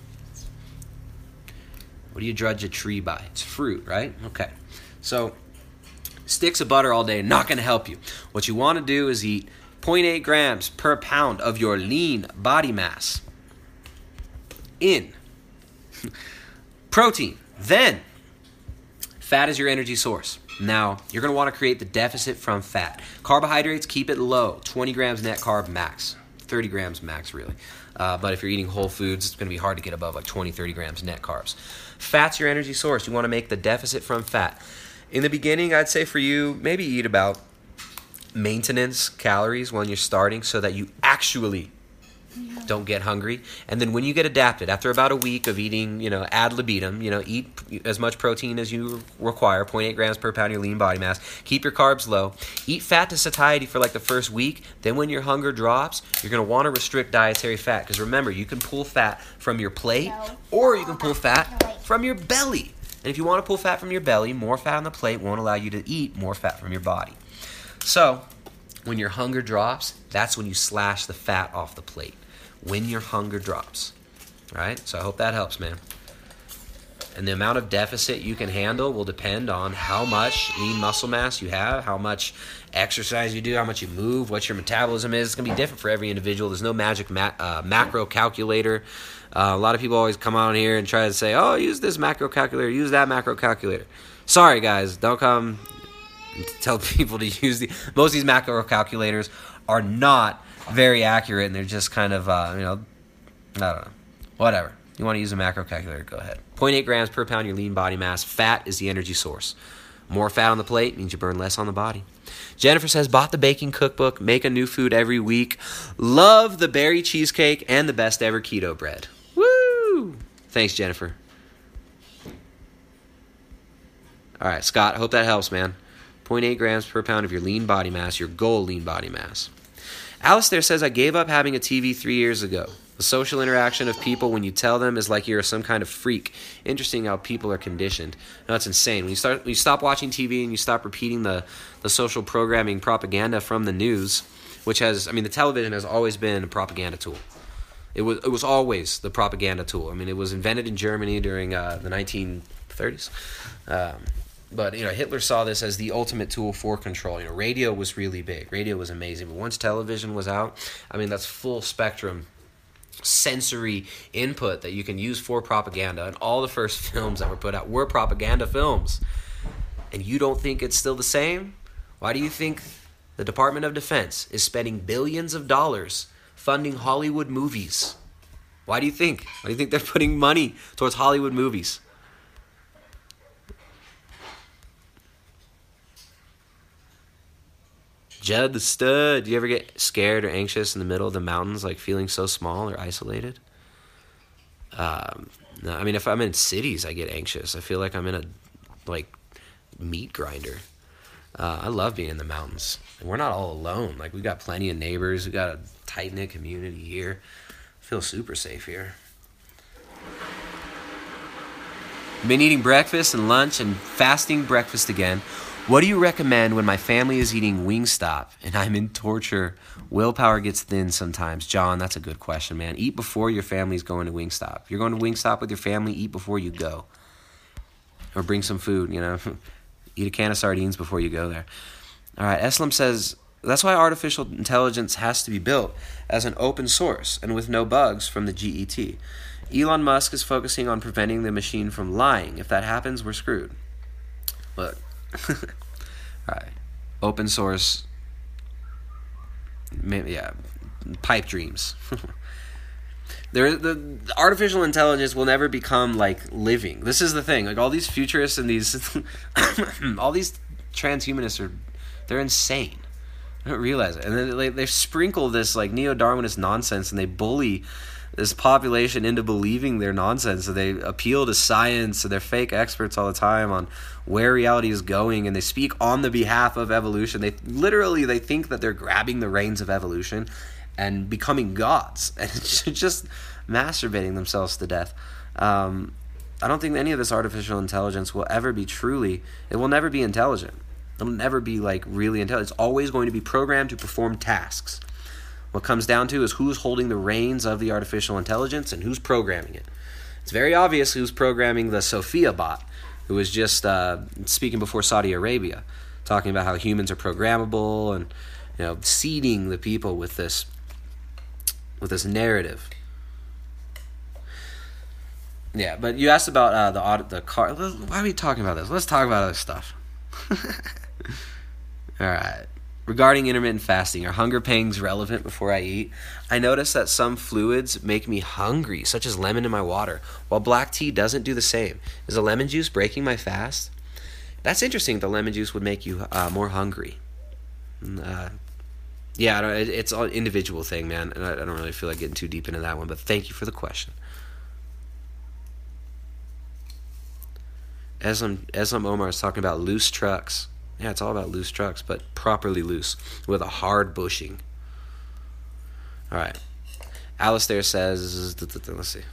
do you judge a tree by? It's fruit, right? Okay. So sticks of butter all day, not going to help you. What you want to do is eat 0.8 grams per pound of your lean body mass in protein. Then, fat is your energy source. Now, you're going to want to create the deficit from fat. Carbohydrates, keep it low. 20 grams net carb max. 30 grams max, really. But if you're eating whole foods, it's going to be hard to get above 20, 30 grams net carbs. Fat's your energy source. You want to make the deficit from fat. In the beginning, I'd say for you, maybe eat about maintenance calories when you're starting so that you actually Don't get hungry. And then when you get adapted, after about a week of eating, ad libitum, eat as much protein as you require, 0.8 grams per pound of your lean body mass. Keep your carbs low. Eat fat to satiety for like the first week. Then when your hunger drops, you're going to want to restrict dietary fat. Because remember, you can pull fat from your plate or you can pull fat from your belly. And if you want to pull fat from your belly, more fat on the plate won't allow you to eat more fat from your body. So when your hunger drops, that's when you slash the fat off the plate. When your hunger drops, right? So I hope that helps, man. And the amount of deficit you can handle will depend on how much lean muscle mass you have, how much exercise you do, how much you move, what your metabolism is. It's going to be different for every individual. There's no magic macro calculator. A lot of people always come on here and try to say, oh, use this macro calculator, use that macro calculator. Sorry, guys. Don't come and tell people to use most of these macro calculators are not very accurate, and they're just kind of, I don't know. Whatever. You want to use a macro calculator, go ahead. 0.8 grams per pound of your lean body mass. Fat is the energy source. More fat on the plate means you burn less on the body. Jennifer says, bought the baking cookbook, make a new food every week. Love the berry cheesecake and the best ever keto bread. Woo! Thanks, Jennifer. All right, Scott, I hope that helps, man. 0.8 grams per pound of your lean body mass, your goal lean body mass. Alice there says, I gave up having a TV 3 years ago. The social interaction of people when you tell them is like you're some kind of freak. Interesting how people are conditioned. No, it's insane. When you stop watching TV and you stop repeating the social programming propaganda from the news, which has, the television has always been a propaganda tool. It was always the propaganda tool. It was invented in Germany during the 1930s. But Hitler saw this as the ultimate tool for control. Radio was really big. Radio was amazing. But once television was out, that's full spectrum sensory input that you can use for propaganda. And all the first films that were put out were propaganda films. And you don't think it's still the same? Why do you think the Department of Defense is spending billions of dollars funding Hollywood movies? Why do you think? Why do you think they're putting money towards Hollywood movies? Judd the Stud, do you ever get scared or anxious in the middle of the mountains, like feeling so small or isolated? No, if I'm in cities, I get anxious. I feel like I'm in a, meat grinder. I love being in the mountains. And we're not all alone. We got plenty of neighbors. We got a tight-knit community here. I feel super safe here. Been eating breakfast and lunch and fasting breakfast again. What do you recommend when my family is eating Wingstop and I'm in torture? Willpower gets thin sometimes. John, that's a good question, man. Eat before your family's going to Wingstop. If you're going to Wingstop with your family, eat before you go. Or bring some food, Eat a can of sardines before you go there. All right, Eslam says, that's why artificial intelligence has to be built as an open source and with no bugs from the GET. Elon Musk is focusing on preventing the machine from lying. If that happens, we're screwed. Look. All right, open source, pipe dreams. The artificial intelligence will never become living. This is the thing. All these futurists and these, all these transhumanists they're insane. I don't realize it, and then they sprinkle this neo-Darwinist nonsense, and they bully this population into believing their nonsense. So they appeal to science, so they're fake experts all the time on where reality is going, and they speak on the behalf of evolution. They think that they're grabbing the reins of evolution and becoming gods, and it's just masturbating themselves to death. I don't think any of this artificial intelligence will ever be it will never be intelligent. It'll never be really intelligent. It's always going to be programmed to perform tasks. What comes down to is who's holding the reins of the artificial intelligence and who's programming it. It's very obvious who's programming the Sophia bot, who was just speaking before Saudi Arabia, talking about how humans are programmable and seeding the people with this narrative. Yeah, but you asked about the car. Why are we talking about this? Let's talk about other stuff. All right. Regarding intermittent fasting, are hunger pangs relevant before I eat? I notice that some fluids make me hungry, such as lemon in my water, while black tea doesn't do the same. Is the lemon juice breaking my fast? That's interesting. The lemon juice would make you more hungry. Yeah, it's an individual thing, man, and I don't really feel like getting too deep into that one, but thank you for the question. Eslam Omar is talking about loose trucks. Yeah, it's all about loose trucks, but properly loose, with a hard bushing. All right. Alistair says, let's see.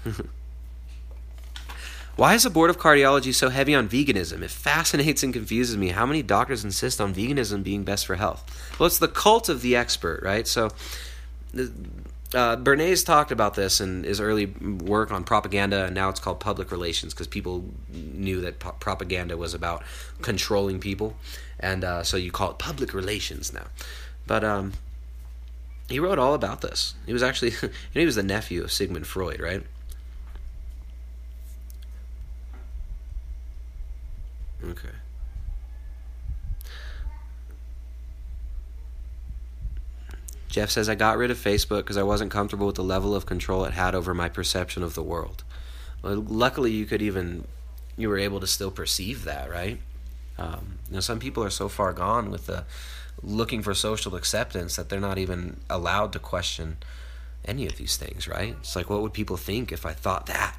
Why is the Board of Cardiology so heavy on veganism? It fascinates and confuses me. How many doctors insist on veganism being best for health? Well, it's the cult of the expert, right? So Bernays talked about this in his early work on propaganda, and now it's called public relations because people knew that propaganda was about controlling people, and so you call it public relations now. But he wrote all about this. He was actually, he was the nephew of Sigmund Freud, right? Okay. Jeff says, I got rid of Facebook because I wasn't comfortable with the level of control it had over my perception of the world. Well, luckily, you were able to still perceive that, right? Some people are so far gone with the looking for social acceptance that they're not even allowed to question any of these things, right? It's like, what would people think if I thought that?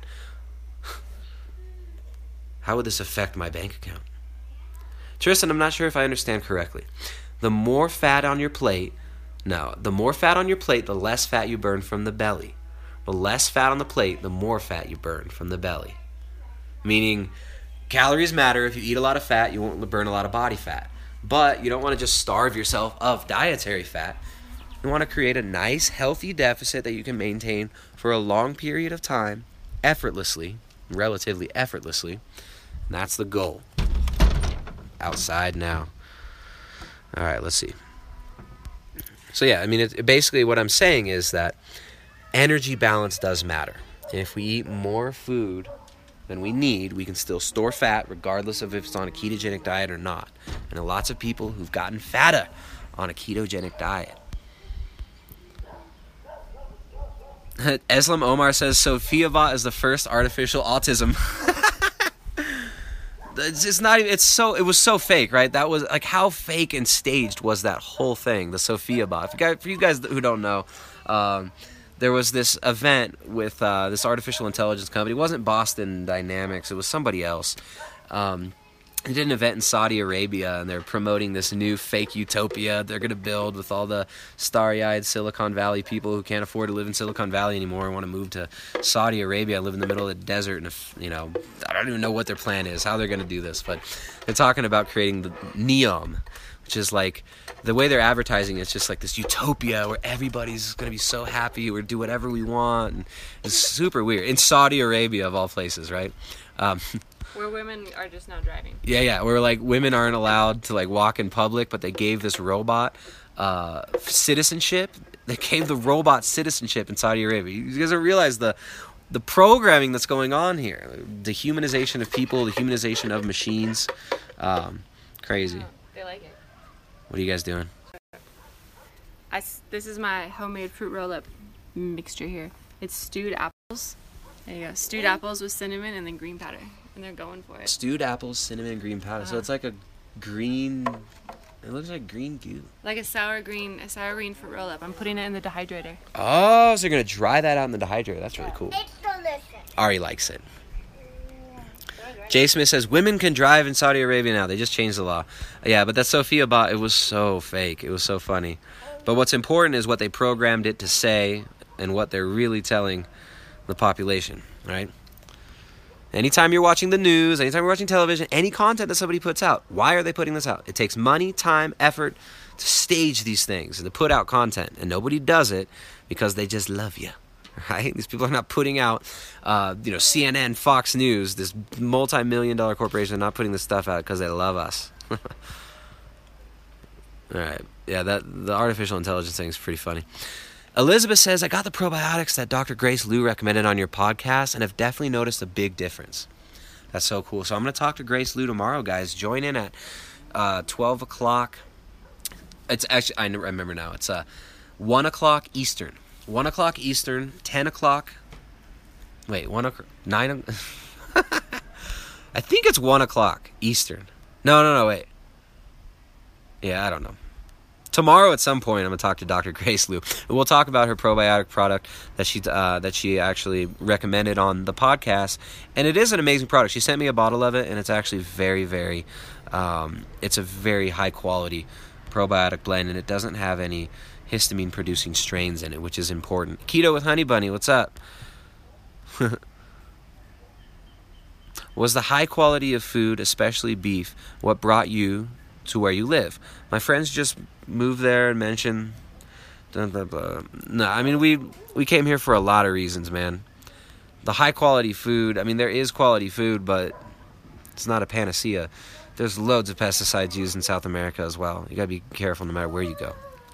How would this affect my bank account? Tristan, I'm not sure if I understand correctly. The more fat on your plate, the less fat you burn from the belly. The less fat on the plate, the more fat you burn from the belly. Meaning, calories matter. If you eat a lot of fat, you won't burn a lot of body fat. But you don't want to just starve yourself of dietary fat. You want to create a nice, healthy deficit that you can maintain for a long period of time, relatively effortlessly. And that's the goal. Outside now. All right, let's see. So yeah, I mean, basically what I'm saying is that energy balance does matter. And if we eat more food than we need, we can still store fat regardless of if it's on a ketogenic diet or not. And there are lots of people who've gotten fatter on a ketogenic diet. Eslam Omar says, Sophia Bot is the first artificial autism. It's not even, it was so fake, right? That was like, how fake and staged was that whole thing, the Sophia Bot? For you guys who don't know, there was this event with this artificial intelligence company. It wasn't Boston Dynamics, it was somebody else. They did an event in Saudi Arabia, and they're promoting this new fake utopia they're going to build with all the starry-eyed Silicon Valley people who can't afford to live in Silicon Valley anymore and want to move to Saudi Arabia, live in the middle of the desert, and I don't even know what their plan is, how they're going to do this, but they're talking about creating the NEOM, which is like, the way they're advertising it's just like this utopia where everybody's going to be so happy, we do whatever we want, and it's super weird. In Saudi Arabia, of all places, right? Where women are just now driving. Yeah, where like women aren't allowed to like walk in public, but they gave this robot citizenship. They gave the robot citizenship in Saudi Arabia. You guys don't realize the programming that's going on here. The humanization of people, the humanization of machines. Crazy. Oh, they like it. What are you guys doing? This is my homemade fruit roll-up mixture here. It's stewed apples. There you go. Stewed apples with cinnamon and then green powder. And they're going for it. Stewed apples, cinnamon, and green powder. So it's like a green... It looks like green goo. Like a sour green fruit roll-up. I'm putting it in the dehydrator. Oh, so you're going to dry that out in the dehydrator. That's really cool. It's delicious. Ari likes it. Jay Smith says, women can drive in Saudi Arabia now. They just changed the law. Yeah, but that Sophia Bot, it was so fake. It was so funny. But what's important is what they programmed it to say and what they're really telling the population, right? Anytime you're watching the news, anytime you're watching television, any content that somebody puts out, why are they putting this out? It takes money, time, effort to stage these things and to put out content. And nobody does it because they just love you, right? These people are not putting out, CNN, Fox News, this multi-million-dollar corporation, not putting this stuff out because they love us. All right. Yeah, the artificial intelligence thing is pretty funny. Elizabeth says, I got the probiotics that Dr. Grace Liu recommended on your podcast and have definitely noticed a big difference. That's so cool. So I'm going to talk to Grace Liu tomorrow, guys. Join in at 12 o'clock. It's actually, I remember now. It's 1 o'clock Eastern. 1 o'clock Eastern, 10 o'clock. Wait, 1 o'clock, 9 I think it's 1 o'clock Eastern. No, wait. Yeah, I don't know. Tomorrow at some point, I'm going to talk to Dr. Grace Liu. We'll talk about her probiotic product that she actually recommended on the podcast. And it is an amazing product. She sent me a bottle of it, and it's actually very, very, it's a very high-quality probiotic blend, and it doesn't have any histamine-producing strains in it, which is important. Keto with Honey Bunny, what's up? Was the high quality of food, especially beef, what brought you to where you live? My friends just moved there and mentioned blah, blah, blah. No, I mean, we came here for a lot of reasons, man. The high quality food, I mean, there is quality food, but it's not a panacea. There's loads of pesticides used in South America as well. You gotta be careful no matter where you go.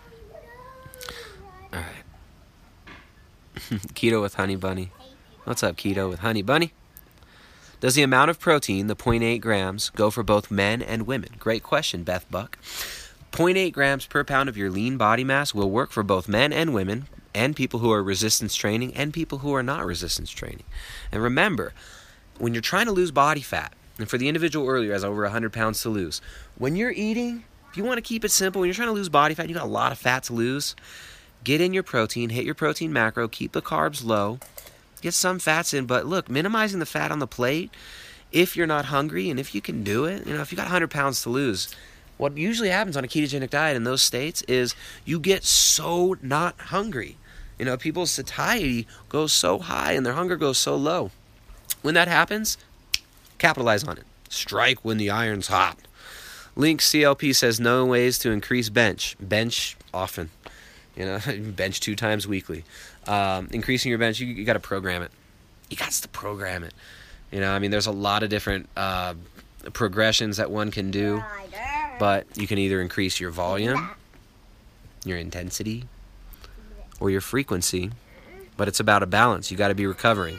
All right. Keto with Honey Bunny. What's up, Keto with Honey Bunny? Does the amount of protein, the 0.8 grams, go for both men and women? Great question, Beth Buck. 0.8 grams per pound of your lean body mass will work for both men and women, and people who are resistance training, and people who are not resistance training. And remember, when you're trying to lose body fat, and for the individual earlier who has over 100 pounds to lose, when you're eating, if you want to keep it simple, when you're trying to lose body fat, you got a lot of fat to lose, get in your protein, hit your protein macro, keep the carbs low, get some fats in, but look, minimizing the fat on the plate, if you're not hungry and if you can do it, if you got 100 pounds to lose, what usually happens on a ketogenic diet in those states is you get so not hungry. People's satiety goes so high and their hunger goes so low. When that happens, capitalize on it. Strike when the iron's hot. Link CLP says no ways to increase bench. Bench often. Bench 2 times weekly. Increasing your bench, you got to program it. You got to program it. There's a lot of different progressions that one can do, but you can either increase your volume, your intensity, or your frequency, but it's about a balance. You got to be recovering.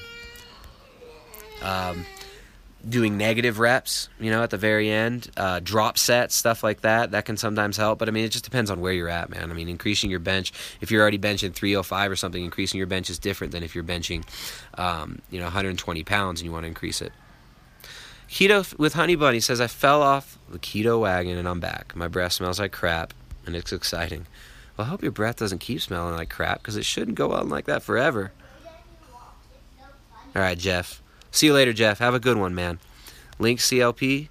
Doing negative reps, at the very end, drop sets, stuff like that can sometimes help. But, it just depends on where you're at, man. Increasing your bench, if you're already benching 305 or something, increasing your bench is different than if you're benching, 120 pounds and you want to increase it. Keto with Honey Bunny says, I fell off the keto wagon and I'm back. My breath smells like crap and it's exciting. Well, I hope your breath doesn't keep smelling like crap because it shouldn't go on like that forever. All right, Jeff. See you later, Jeff. Have a good one, man. Link CLP.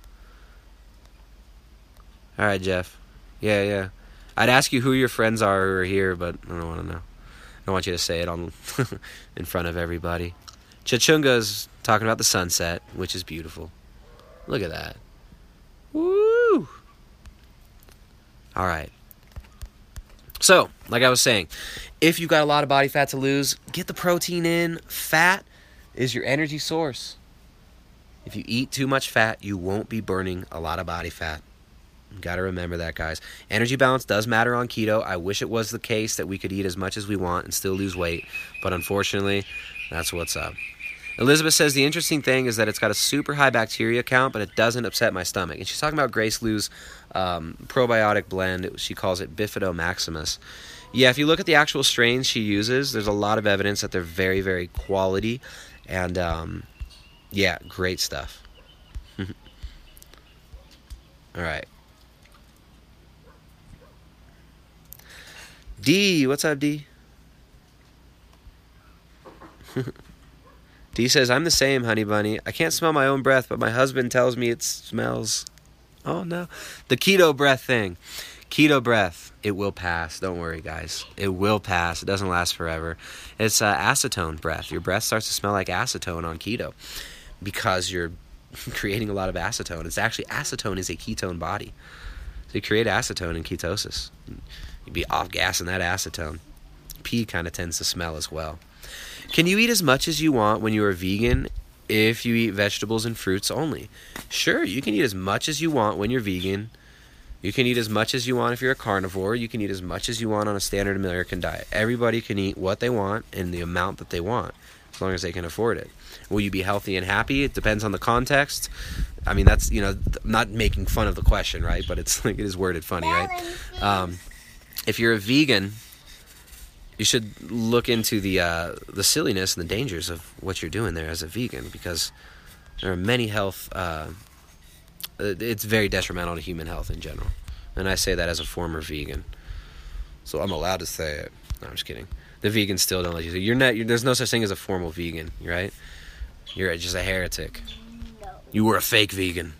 All right, Jeff. Yeah. I'd ask you who your friends are who are here, but I don't want to know. I don't want you to say it on in front of everybody. Chachunga's talking about the sunset, which is beautiful. Look at that. Woo! All right. So, like I was saying, if you've got a lot of body fat to lose, get the protein in. Fat is your energy source. If you eat too much fat, you won't be burning a lot of body fat. You got to remember that, guys. Energy balance does matter on keto. I wish it was the case that we could eat as much as we want and still lose weight, but unfortunately, that's what's up. Elizabeth says the interesting thing is that it's got a super high bacteria count, but it doesn't upset my stomach. And she's talking about Grace Liu's probiotic blend. She calls it Bifido Maximus. Yeah, if you look at the actual strains she uses, there's a lot of evidence that they're very, very quality. And, yeah, great stuff. All right. D, what's up, D? D says, I'm the same, Honey Bunny. I can't smell my own breath, but my husband tells me it smells. Oh, no. The keto breath thing. Keto breath. It will pass. Don't worry, guys. It will pass. It doesn't last forever. It's acetone breath. Your breath starts to smell like acetone on keto because you're creating a lot of acetone. It's actually, acetone is a ketone body. So you create acetone in ketosis. You'd be off gassing that acetone. Pee kind of tends to smell as well. Can you eat as much as you want when you are vegan if you eat vegetables and fruits only? Sure, you can eat as much as you want when you're vegan. You can eat as much as you want if you're a carnivore. You can eat as much as you want on a standard American diet. Everybody can eat what they want and the amount that they want, as long as they can afford it. Will you be healthy and happy? It depends on the context. I mean, that's, I'm not making fun of the question, right? But it's like, it is worded funny, right? If you're a vegan, you should look into the silliness and the dangers of what you're doing there as a vegan, because there are many health, it's very detrimental to human health in general. And I say that as a former vegan. so I'm allowed to say it. No, I'm just kidding. The vegans still don't let you say it. There's no such thing as a formal vegan, right? You're just a heretic. No. You were a fake vegan.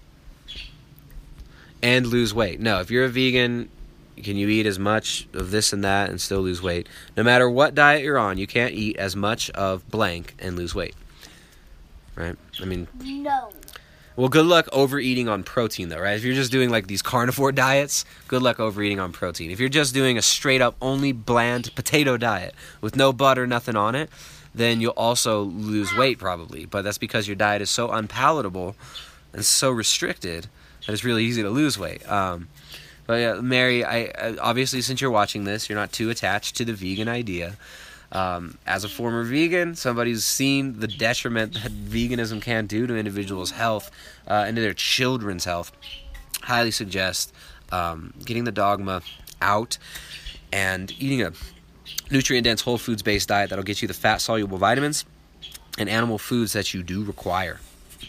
And lose weight. No, if you're a vegan, can you eat as much of this and that and still lose weight? No matter what diet you're on, you can't eat as much of blank and lose weight. Right? I mean... No. Well, good luck overeating on protein, though, right? If you're just doing, like, these carnivore diets, good luck overeating on protein. If you're just doing a straight-up, only bland potato diet with no butter, nothing on it, then you'll also lose weight, probably. But that's because your diet is so unpalatable and so restricted that it's really easy to lose weight. But, yeah, Mary, I obviously, since you're watching this, you're not too attached to the vegan idea. As a former vegan, somebody who's seen the detriment that veganism can do to individuals' health and to their children's health, highly suggest getting the dogma out and eating a nutrient-dense, whole foods-based diet that'll get you the fat-soluble vitamins and animal foods that you do require.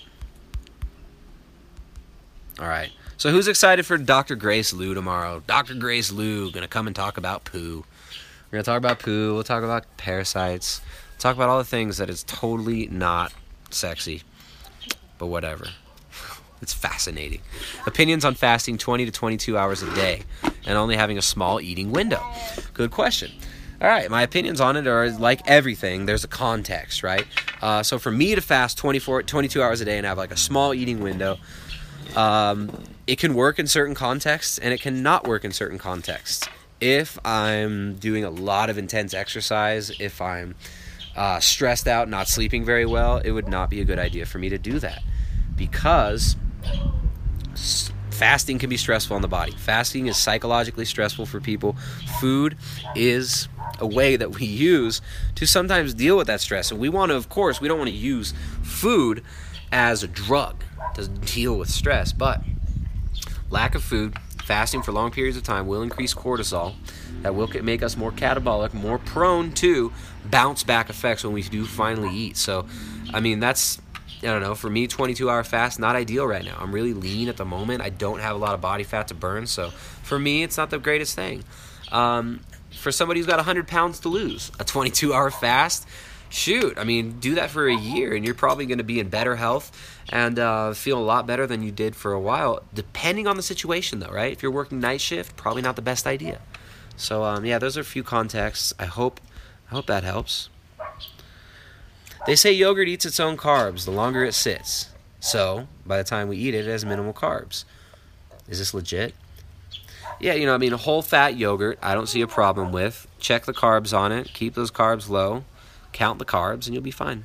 All right. So who's excited for Dr. Grace Liu tomorrow? Dr. Grace Liu going to come and talk about poo. We're going to talk about poo. We'll talk about parasites. We'll talk about all the things that is totally not sexy. But whatever. It's fascinating. Opinions on fasting 20 to 22 hours a day and only having a small eating window. Good question. All right, my opinions on it are like everything. There's a context, right? So for me to fast 22 hours a day and have like a small eating window, it can work in certain contexts and it can not work in certain contexts. If I'm doing a lot of intense exercise, if I'm stressed out, not sleeping very well, it would not be a good idea for me to do that because fasting can be stressful on the body. Fasting is psychologically stressful for people. Food is a way that we use to sometimes deal with that stress. And we want to, of course, we don't want to use food as a drug to deal with stress, but lack of food, fasting for long periods of time will increase cortisol. That will make us more catabolic, more prone to bounce back effects when we do finally eat. So, I mean, that's, I don't know, for me, 22-hour fast, not ideal right now. I'm really lean at the moment. I don't have a lot of body fat to burn. So, for me, it's not the greatest thing. For somebody who's got 100 pounds to lose, a 22-hour fast, shoot, I mean, do that for a year and you're probably going to be in better health and feel a lot better than you did for a while, depending on the situation, though, right? If you're working night shift, probably not the best idea. So, yeah, those are a few contexts. I hope that helps. They say yogurt eats its own carbs the longer it sits. So, by the time we eat it, it has minimal carbs. Is this legit? Yeah, you know, I mean, a whole-fat yogurt, I don't see a problem with. Check the carbs on it. Keep those carbs low. Count the carbs, and you'll be fine.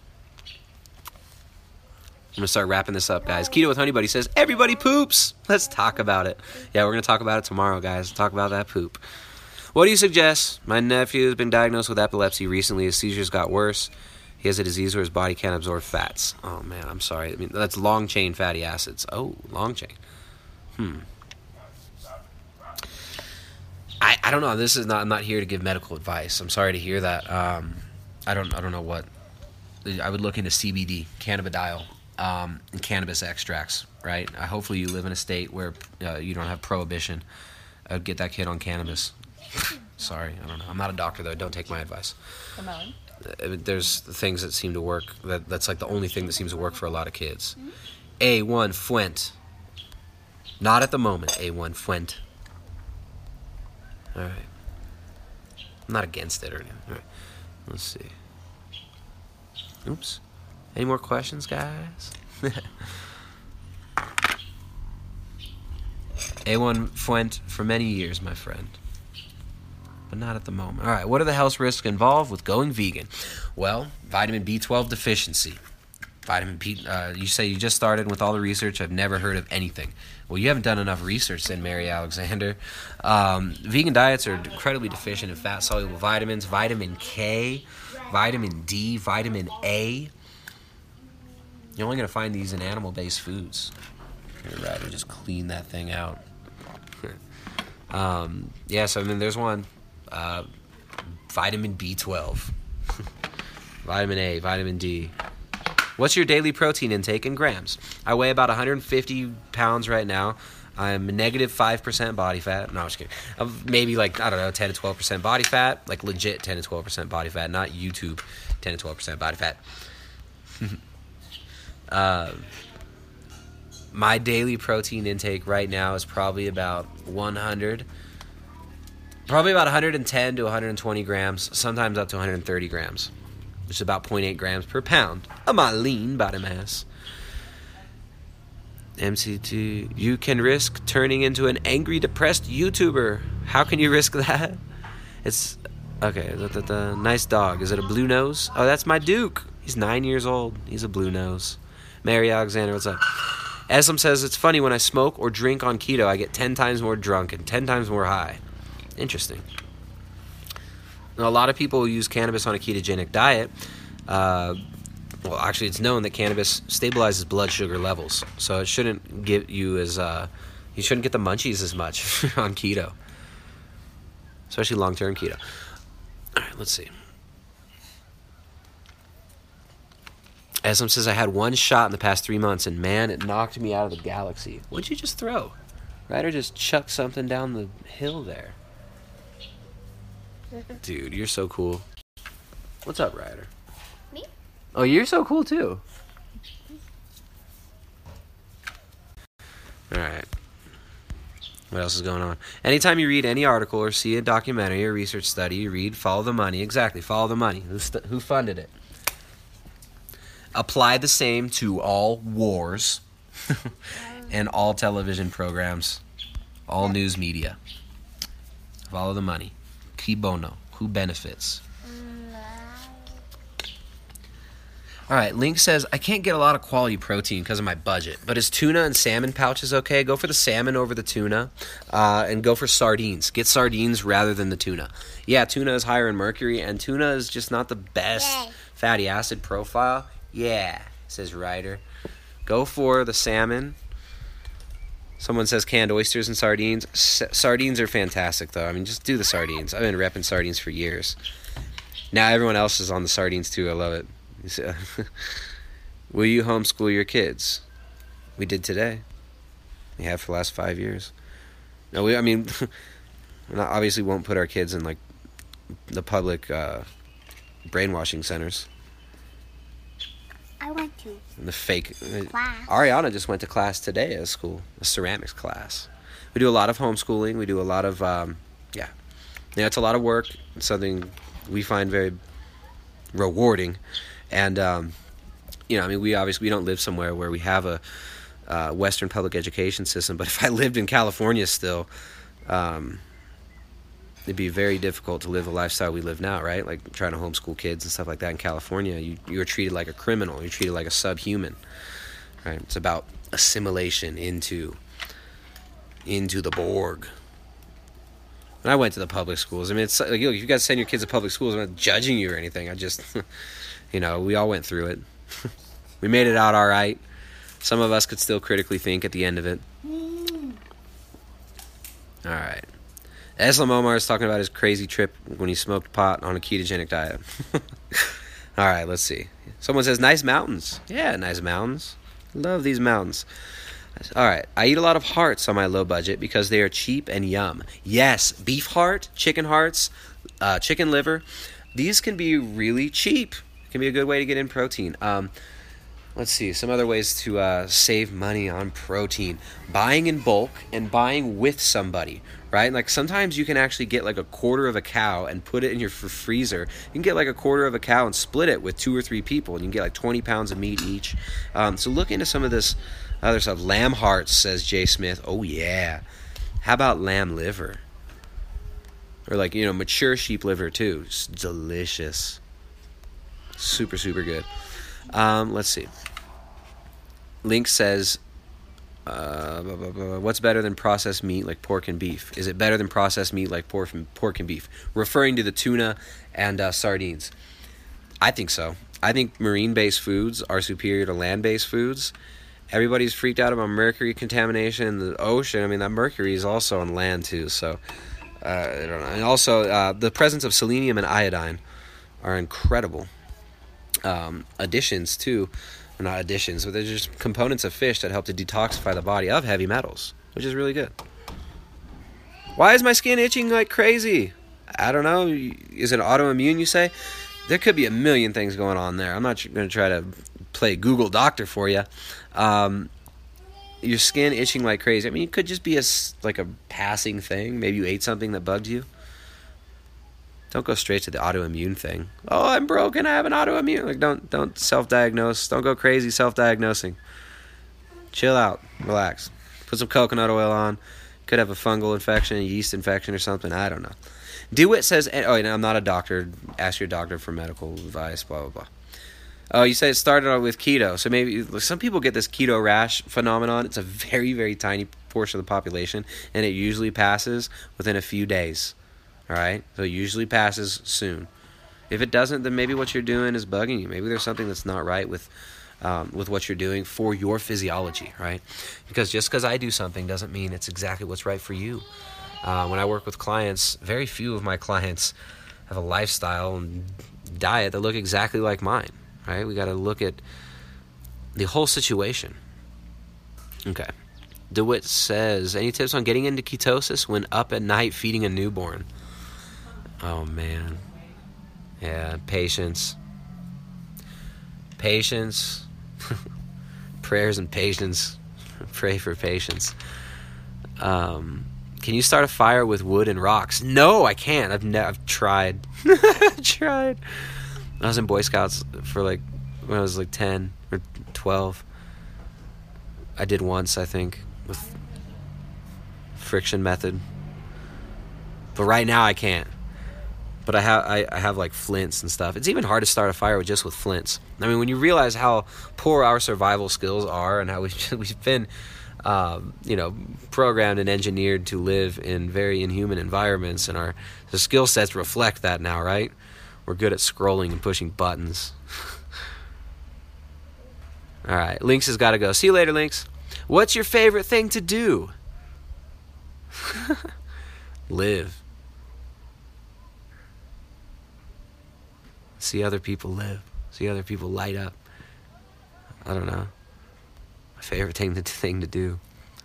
I'm going to start wrapping this up, guys. Keto with Honey Buddy says, everybody poops. Let's talk about it. Yeah, we're going to talk about it tomorrow, guys. Talk about that poop. What do you suggest? My nephew has been diagnosed with epilepsy recently. His seizures got worse. He has a disease where his body can't absorb fats. Oh, man, I'm sorry. I mean, that's long-chain fatty acids. Oh, long-chain. I don't know. This is not. I'm not here to give medical advice. I'm sorry to hear that. I don't know what. I would look into CBD, cannabidiol, and cannabis extracts, right? Hopefully you live in a state where you don't have prohibition. I would get that kid on cannabis. Sorry, I don't know. I'm not a doctor, though. Don't take my advice. There's things that seem to work. That's like the only thing that seems to work for a lot of kids. A1 Fuent. Not at the moment, A1 Fuent. All right. I'm not against it or anything. All right. Let's see. Oops. Any more questions, guys? A1 Fuent for many years, my friend. But not at the moment. All right. What are the health risks involved with going vegan? Well, vitamin B12 deficiency. Vitamin B, you say you just started with all the research. I've never heard of anything. Well, you haven't done enough research then, Mary Alexander. Vegan diets are incredibly deficient in fat-soluble vitamins, vitamin K, vitamin D, vitamin A. You're only going to find these in animal-based foods. I'd rather just clean that thing out. Yeah, so I mean, there's one. Vitamin B12. Vitamin A, vitamin D. What's your daily protein intake in grams? I weigh about 150 pounds right now. I'm negative 5% body fat. No, I'm just kidding. Maybe like, I don't know, 10 to 12% body fat. Like legit 10 to 12% body fat, not YouTube 10 to 12% body fat. My daily protein intake right now is probably about 110 to 120 grams, sometimes up to 130 grams, which is about 0.8 grams per pound of my lean body mass. MCT, you can risk turning into an angry, depressed YouTuber. How can you risk that? It's, okay, nice dog. Is it a blue nose? Oh, that's my Duke. He's 9 years old. He's a blue nose. Mary Alexander, what's up? Eslam says, it's funny, when I smoke or drink on keto, I get 10 times more drunk and 10 times more high. Interesting. Now, a lot of people use cannabis on a ketogenic diet. Well, actually, it's known that cannabis stabilizes blood sugar levels, so it shouldn't get you as you shouldn't get the munchies as much on keto, especially long-term keto. All right, let's see. Eslam says, I had one shot in the past 3 months, and man, it knocked me out of the galaxy. What'd you just throw? Ryder just chucked something down the hill there. Dude, you're so cool. What's up, Ryder? Me? Oh, you're so cool, too. Alright. What else is going on? Anytime you read any article or see a documentary or research study, you read, follow the money. Exactly, follow the money. Who funded it? Apply the same to all wars and all television programs, all news media. Follow the money. Qui bono? Who benefits? All right, Link says, I can't get a lot of quality protein because of my budget, but is tuna and salmon pouches okay? Go for the salmon over the tuna, and go for sardines. Get sardines rather than the tuna. Yeah, tuna is higher in mercury, and tuna is just not the best fatty acid profile. Yeah, says Ryder. Go for the salmon. Someone says canned oysters and sardines. Sardines are fantastic, though. I mean, just do the sardines. I've been repping sardines for years. Now everyone else is on the sardines, too. I love it. Will you homeschool your kids? We did today. We have for the last 5 years. No, we obviously won't put our kids in like the public brainwashing centers. I went to And the fake class. Ariana just went to class today at school, a ceramics class. We do a lot of homeschooling. We do a lot of it's a lot of work. It's something we find very rewarding. And, we don't live somewhere where we have a Western public education system. But if I lived in California still, it'd be very difficult to live the lifestyle we live now, right? Like trying to homeschool kids and stuff like that in California. You're treated like a criminal. You're treated like a subhuman, right? It's about assimilation into the Borg. When I went to the public schools, I mean, it's like, you guys send your kids to public schools. I'm not judging you or anything. I just... we all went through it. We made it out all right. Some of us could still critically think at the end of it. All right. Eslam Omar is talking about his crazy trip when he smoked pot on a ketogenic diet. All right, let's see. Someone says, nice mountains. Yeah, nice mountains. Love these mountains. All right. I eat a lot of hearts on my low budget because they are cheap and yum. Yes, beef heart, chicken hearts, chicken liver. These can be really cheap. Can be a good way to get in protein. Let's see, some other ways to save money on protein. Buying in bulk and buying with somebody, right? Like sometimes you can actually get like a quarter of a cow and put it in your freezer. You can get like a quarter of a cow and split it with 2 or 3 people, and you can get like 20 pounds of meat each. So look into some of this other stuff. Lamb hearts, says Jay Smith. Oh yeah. How about lamb liver? Or like, mature sheep liver too. It's delicious. Super, super good. Let's see. Link says, what's better than processed meat like pork and beef? Is it better than processed meat like pork and beef? Referring to the tuna and sardines. I think so. I think marine-based foods are superior to land-based foods. Everybody's freaked out about mercury contamination in the ocean. I mean, that mercury is also on land too, so I don't know. And also, the presence of selenium and iodine are incredible additions to Or not additions, but they're just components of fish that help to detoxify the body of heavy metals, which is really good. Why is my skin itching like crazy? I don't know. Is it autoimmune, you say? There could be a million things going on there. I'm not going to try to play Google Doctor for you. Your skin itching like crazy. I mean, it could just be a passing thing. Maybe you ate something that bugged you. Don't go straight to the autoimmune thing. Oh, I'm broken. I have an autoimmune. Like, don't self-diagnose. Don't go crazy self-diagnosing. Chill out. Relax. Put some coconut oil on. Could have a fungal infection, a yeast infection or something. I don't know. DeWitt says, oh, I'm not a doctor. Ask your doctor for medical advice, blah, blah, blah. Oh, you said it started out with keto. So maybe some people get this keto rash phenomenon. It's a very, very tiny portion of the population, and it usually passes within a few days. All right? So it usually passes soon. If it doesn't, then maybe what you're doing is bugging you. Maybe there's something that's not right with what you're doing for your physiology, right? Because just because I do something doesn't mean it's exactly what's right for you. When I work with clients, very few of my clients have a lifestyle and diet that look exactly like mine, right? We got to look at the whole situation. Okay. DeWitt says, any tips on getting into ketosis when up at night feeding a newborn? Oh, man. Yeah, patience. Patience. Prayers and patience. Pray for patience. Can you start a fire with wood and rocks? No, I can't. I've tried. Tried. I was in Boy Scouts for when I was 10 or 12. I did once, I think, with friction method. But right now I can't. But I have flints and stuff. It's even hard to start a fire just with flints. I mean, when you realize how poor our survival skills are and how we've been programmed and engineered to live in very inhuman environments, and the skill sets reflect that now, right? We're good at scrolling and pushing buttons. All right, Lynx has got to go. See you later, Lynx. What's your favorite thing to do? Live. See other people live. See other people light up. I don't know. My favorite thing to do.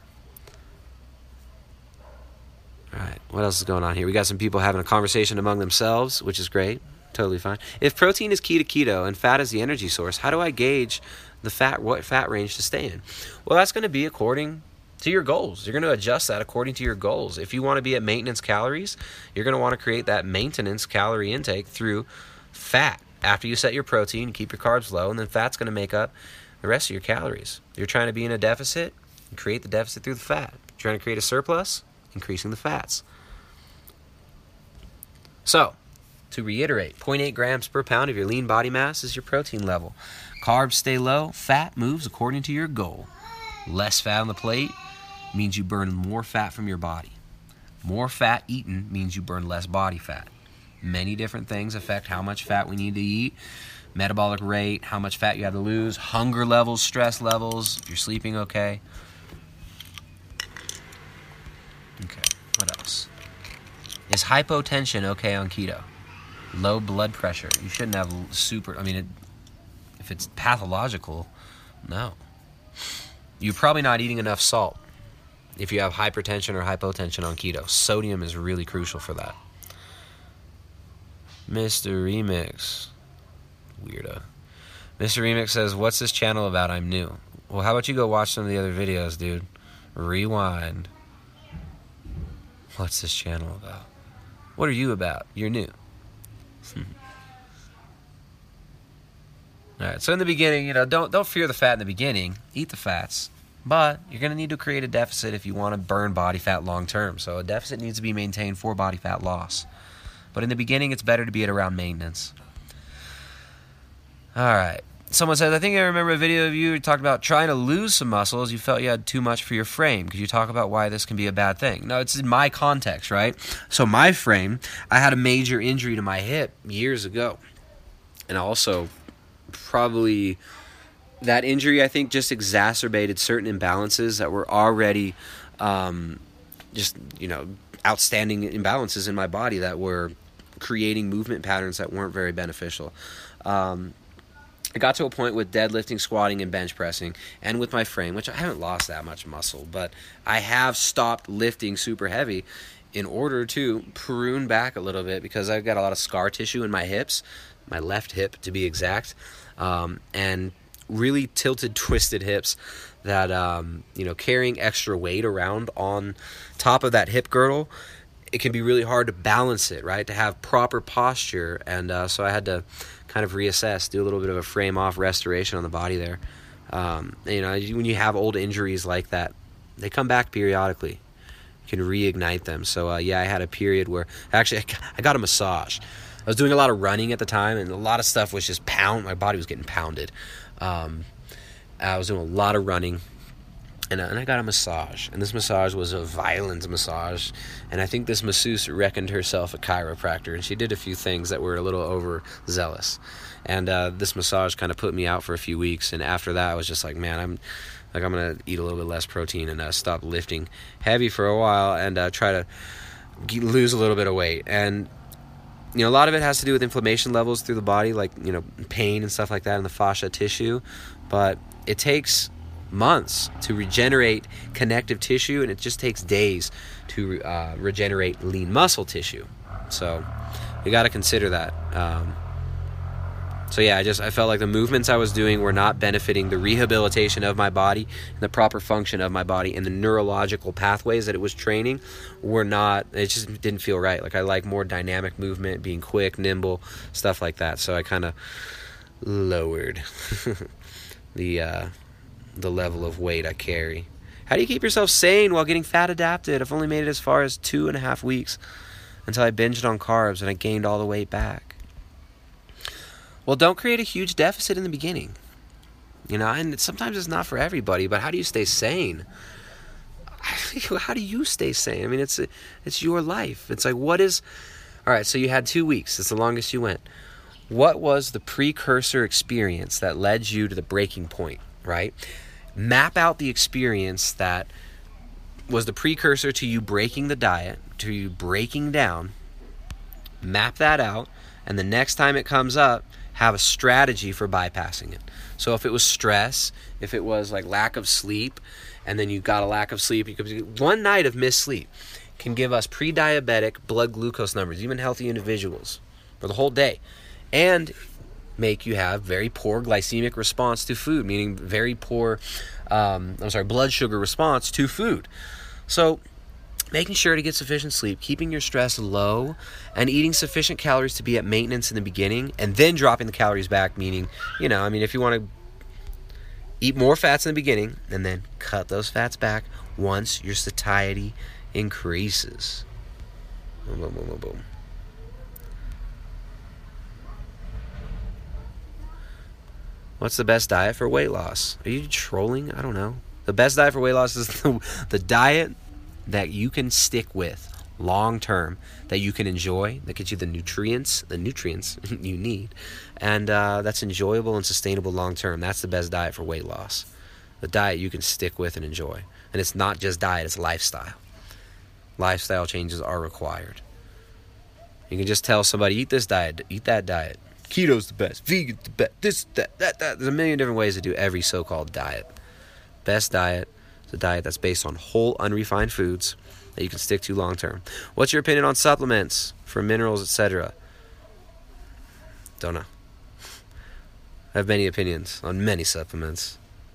All right, what else is going on here? We got some people having a conversation among themselves, which is great. Totally fine. If protein is key to keto and fat is the energy source, how do I gauge what fat range to stay in? Well, that's going to be according to your goals. You're going to adjust that according to your goals. If you want to be at maintenance calories, you're going to want to create that maintenance calorie intake through fat. After you set your protein, keep your carbs low, and then fat's going to make up the rest of your calories. You're trying to be in a deficit, and create the deficit through the fat. You're trying to create a surplus, increasing the fats. So, to reiterate, 0.8 grams per pound of your lean body mass is your protein level. Carbs stay low, fat moves according to your goal. Less fat on the plate means you burn more fat from your body. More fat eaten means you burn less body fat. Many different things affect how much fat we need to eat. Metabolic rate, how much fat you have to lose, hunger levels, stress levels, if you're sleeping okay. Okay, what else? Is hypotension okay on keto? Low blood pressure. You shouldn't have if it's pathological, no. You're probably not eating enough salt if you have hypertension or hypotension on keto. Sodium is really crucial for that. Mr. Remix. Weirdo. Mr. Remix says, what's this channel about? I'm new. Well, how about you go watch some of the other videos, dude? Rewind. What's this channel about? What are you about? You're new. Alright, so in the beginning, don't fear the fat in the beginning. Eat the fats. But you're going to need to create a deficit if you want to burn body fat long term. So a deficit needs to be maintained for body fat loss. But in the beginning, it's better to be at around maintenance. All right. Someone says, I think I remember a video of you talked about trying to lose some muscle as you felt you had too much for your frame. Could you talk about why this can be a bad thing? No, it's in my context, right? So my frame, I had a major injury to my hip years ago. And also, probably that injury, I think, just exacerbated certain imbalances that were already outstanding imbalances in my body that were creating movement patterns that weren't very beneficial. I got to a point with deadlifting, squatting, and bench pressing, and with my frame, which I haven't lost that much muscle, but I have stopped lifting super heavy in order to prune back a little bit because I've got a lot of scar tissue in my hips, my left hip to be exact, and really tilted, twisted hips that, carrying extra weight around on top of that hip girdle, it can be really hard to balance it, right? To have proper posture. And so I had to kind of reassess, do a little bit of a frame off restoration on the body there. When you have old injuries like that, they come back periodically. You can reignite them. So I had a period where actually I got a massage. I was doing a lot of running at the time, and a lot of stuff was just my body was getting pounded. I was doing a lot of running. And I got a massage, and this massage was a violent massage, and I think this masseuse reckoned herself a chiropractor, and she did a few things that were a little overzealous, and this massage kind of put me out for a few weeks, and after that I was just like, man, I'm gonna eat a little bit less protein and stop lifting heavy for a while and try to lose a little bit of weight. And a lot of it has to do with inflammation levels through the body, like pain and stuff like that in the fascia tissue, but it takes months to regenerate connective tissue, and it just takes days to regenerate lean muscle tissue. So you got to consider that. I felt like the movements I was doing were not benefiting the rehabilitation of my body and the proper function of my body, and the neurological pathways that it was training were not, it just didn't feel right. Like I like more dynamic movement, being quick, nimble, stuff like that. So I kind of lowered the level of weight I carry. How do you keep yourself sane while getting fat adapted? I've only made it as far as 2.5 weeks until I binged on carbs and I gained all the weight back. Well, don't create a huge deficit in the beginning. And sometimes it's not for everybody, but how do you stay sane? How do you stay sane? I mean, it's your life. It's like, all right, so you had 2 weeks. That's the longest you went. What was the precursor experience that led you to the breaking point, right? Map out the experience that was the precursor to you breaking the diet, to you breaking down. Map that out, and the next time it comes up, have a strategy for bypassing it. So if it was stress, if it was like lack of sleep, and then you got a lack of sleep, one night of missed sleep can give us pre-diabetic blood glucose numbers, even healthy individuals, for the whole day, and make you have very poor glycemic response to food, meaning very poor blood sugar response to food. So making sure to get sufficient sleep, keeping your stress low, and eating sufficient calories to be at maintenance in the beginning, and then dropping the calories back, meaning, if you want to eat more fats in the beginning and then cut those fats back once your satiety increases. Boom, boom, boom, boom, boom. What's the best diet for weight loss? Are you trolling? I don't know. The best diet for weight loss is the diet that you can stick with long term, that you can enjoy, that gets you the nutrients you need, and that's enjoyable and sustainable long term. That's the best diet for weight loss. The diet you can stick with and enjoy. And it's not just diet, it's lifestyle. Lifestyle changes are required. You can just tell somebody, eat this diet, eat that diet. Keto's the best, vegan's the best, this, that. There's a million different ways to do every so-called diet. Best diet is a diet that's based on whole, unrefined foods that you can stick to long term. What's your opinion on supplements for minerals, etc.? Don't know. I have many opinions on many supplements.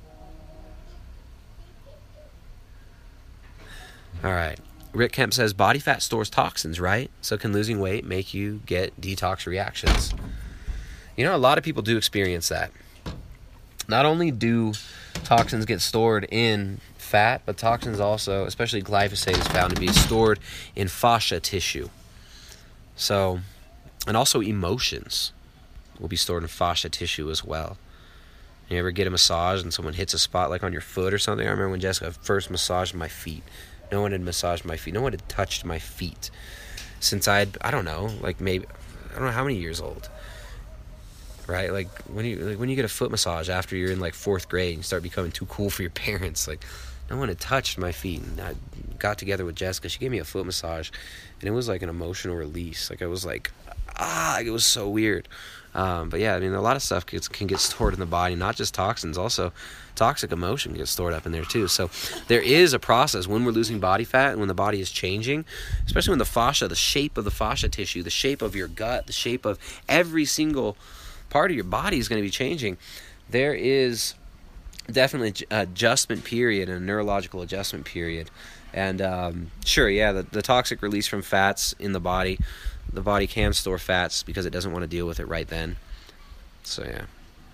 All right. Rick Kemp says body fat stores toxins, right? So can losing weight make you get detox reactions? A lot of people do experience that. Not only do toxins get stored in fat, but toxins also, especially glyphosate, is found to be stored in fascia tissue. So, and also emotions will be stored in fascia tissue as well. You ever get a massage and someone hits a spot like on your foot or something? I remember when Jessica first massaged my feet. No one had massaged my feet. No one had touched my feet since I don't know how many years old. Right? Like when you get a foot massage after you're in like 4th grade and you start becoming too cool for your parents, like no one had touched my feet. And I got together with Jessica. She gave me a foot massage, and it was like an emotional release. Like, I was like, it was so weird. But yeah, I mean, a lot of stuff can get stored in the body, not just toxins, also toxic emotion gets stored up in there too. So there is a process when we're losing body fat and when the body is changing, especially when the fascia, the shape of the fascia tissue, the shape of your gut, the shape of every single part of your body is going to be changing. There is definitely an adjustment period and a neurological adjustment period. And sure, yeah, the toxic release from fats in the body can store fats because it doesn't want to deal with it right then. So yeah,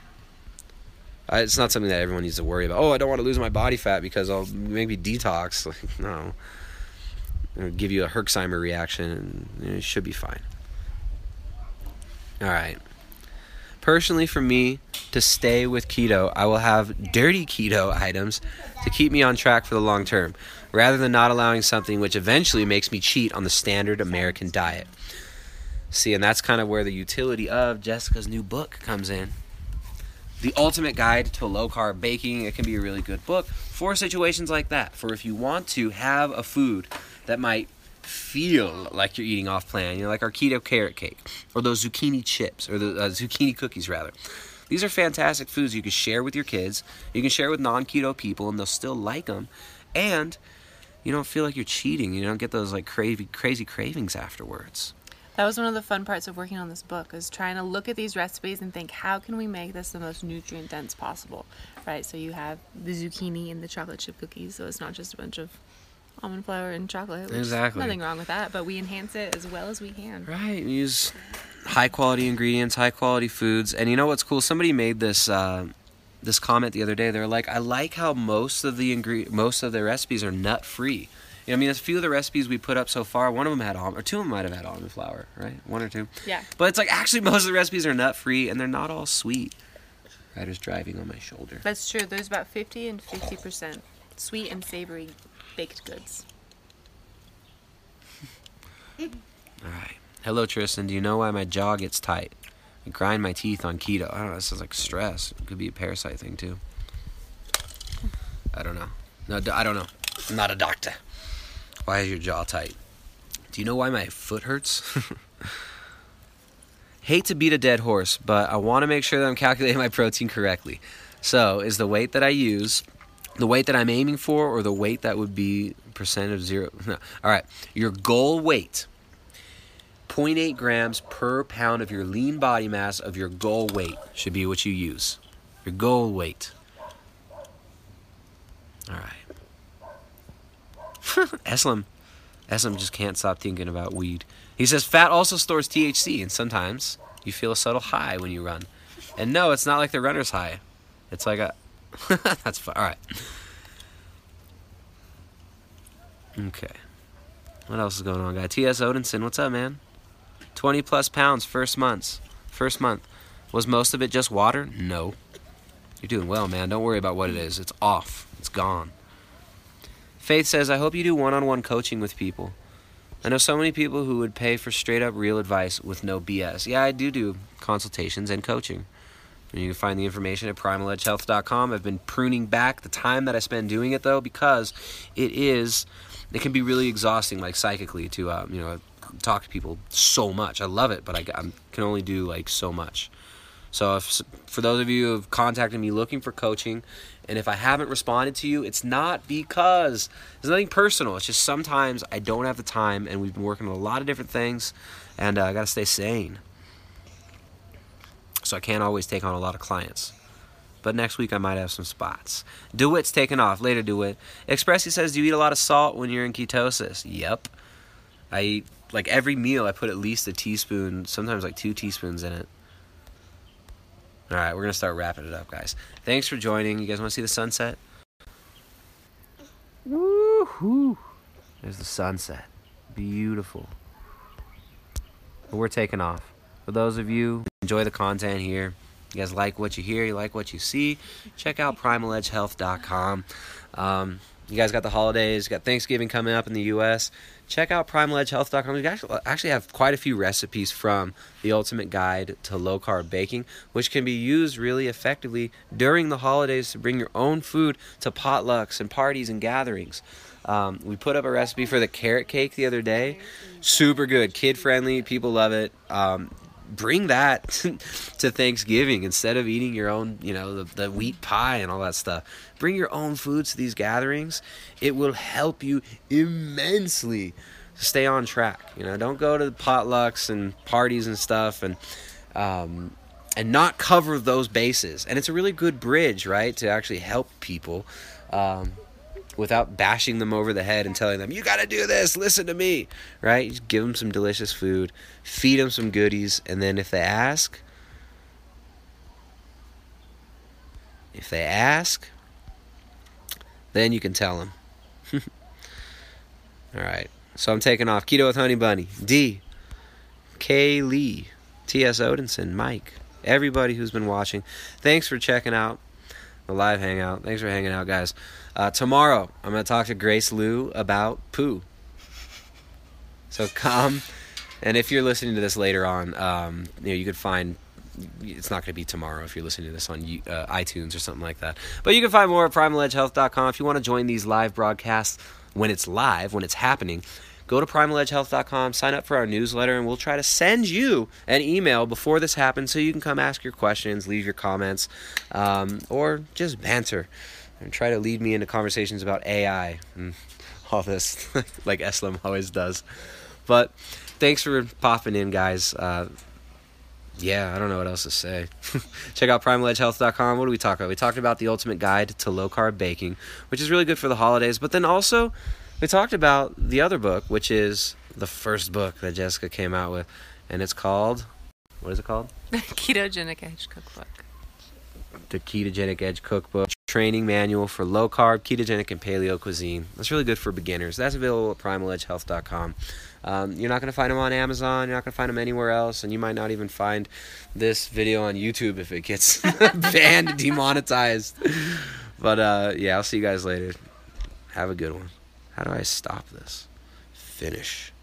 it's not something that everyone needs to worry about. Oh, I don't want to lose my body fat because I'll maybe detox. Like, no, it'll give you a Herxheimer reaction, and it should be fine. All right. Personally, for me to stay with keto, I will have dirty keto items to keep me on track for the long term, rather than not allowing something which eventually makes me cheat on the standard American diet. See, and that's kind of where the utility of Jessica's new book comes in. The Ultimate Guide to Low-Carb Baking. It can be a really good book for situations like that. For if you want to have a food that might feel like you're eating off plan, you know, like our keto carrot cake, or those zucchini chips, or the zucchini cookies, rather. These are fantastic foods you can share with your kids. You can share with non-keto people, and they'll still like them. And you don't feel like you're cheating. You don't get those like crazy cravings afterwards. That was one of the fun parts of working on this book, is trying to look at these recipes and think, how can we make this the most nutrient dense possible, right? So you have the zucchini and the chocolate chip cookies, so it's not just a bunch of almond flour and chocolate. Exactly. Nothing wrong with that, but we enhance it as well as we can. Right. Use high quality ingredients, high quality foods. And you know what's cool? Somebody made this this comment the other day. They're like, I like how most of the recipes are nut free. You know, I mean, a few of the recipes we put up so far, one of them had or two of them might have had almond flour, right? One or two. Yeah. But it's like, actually, most of the recipes are nut free, and they're not all sweet. Rider's driving on my shoulder. That's true. There's about 50 and 50% sweet and savory baked goods. All right. Hello, Tristan. Do you know why my jaw gets tight? I grind my teeth on keto. I don't know. This is like stress. It could be a parasite thing, too. I don't know. No, I don't know. I'm not a doctor. Why is your jaw tight? Do you know why my foot hurts? Hate to beat a dead horse, but I want to make sure that I'm calculating my protein correctly. So, is the weight that I use the weight that I'm aiming for, or the weight that would be percent of zero? No. All right. Your goal weight. 0.8 grams per pound of your lean body mass of your goal weight should be what you use. Your goal weight. All right. Eslam just can't stop thinking about weed. He says fat also stores THC, and sometimes you feel a subtle high when you run. And no, it's not like the runner's high. It's like a... That's fine. All right. Okay. What else is going on, guy? T.S. Odinson, what's up, man? 20 plus pounds first month. Was most of it just water? No. You're doing well, man. Don't worry about what it is. It's off. It's gone. Faith says, I hope you do one-on-one coaching with people. I know so many people who would pay for straight-up real advice with no BS. Yeah, I do consultations and coaching. And you can find the information at primaledgehealth.com. I've been pruning back the time that I spend doing it, though, because it can be really exhausting, like psychically, to talk to people so much. I love it, but I can only do like so much. So for those of you who have contacted me looking for coaching, and if I haven't responded to you, it's not because there's nothing personal. It's just sometimes I don't have the time, and we've been working on a lot of different things, and I got to stay sane. So I can't always take on a lot of clients. But next week I might have some spots. DeWitt's taking off. Later, DeWitt. Expressy says, do you eat a lot of salt when you're in ketosis? Yep. I eat, like every meal, I put at least a teaspoon, sometimes like 2 teaspoons in it. All right, we're going to start wrapping it up, guys. Thanks for joining. You guys want to see the sunset? Woo-hoo. There's the sunset. Beautiful. But we're taking off. For those of you who enjoy the content here, you guys like what you hear, you like what you see, check out primaledgehealth.com. You guys got the holidays, got Thanksgiving coming up in the U.S. Check out primaledgehealth.com. We actually have quite a few recipes from the Ultimate Guide to Low Carb Baking, which can be used really effectively during the holidays to bring your own food to potlucks and parties and gatherings. We put up a recipe for the carrot cake the other day. Super good, kid friendly, people love it. Bring that to Thanksgiving instead of eating your own, the wheat pie and all that stuff. Bring your own foods to these gatherings. It will help you immensely stay on track. Don't go to the potlucks and parties and stuff and not cover those bases. And it's a really good bridge, right, to actually help people without bashing them over the head and telling them, you got to do this, listen to me, right? Just give them some delicious food, feed them some goodies, and then if they ask, then you can tell them. All right, so I'm taking off. Keto with Honey Bunny, D, K. Lee, T.S. Odinson, Mike, everybody who's been watching. Thanks for checking out the live hangout. Thanks for hanging out, guys. Tomorrow, I'm going to talk to Grace Liu about poo. So come, and if you're listening to this later on, you could find, it's not going to be tomorrow if you're listening to this on iTunes or something like that. But you can find more at primaledgehealth.com. If you want to join these live broadcasts when it's live, when it's happening, go to primaledgehealth.com, sign up for our newsletter, and we'll try to send you an email before this happens so you can come ask your questions, leave your comments, or just banter and try to lead me into conversations about AI and all this, like Eslam always does. But thanks for popping in, guys. I don't know what else to say. Check out primaledgehealth.com. What do we talk about? We talked about the Ultimate Guide to Low Carb Baking, which is really good for the holidays. But then also, we talked about the other book, which is the first book that Jessica came out with. And it's called, what is it called? Ketogenic Edge Cookbook. The Ketogenic Edge Cookbook. Training manual for low carb, ketogenic, and paleo cuisine. That's really good for beginners. That's available at primaledgehealth.com. You're not going to find them on Amazon. You're not going to find them anywhere else. And you might not even find this video on YouTube if it gets banned, demonetized. But I'll see you guys later. Have a good one. How do I stop this? Finish.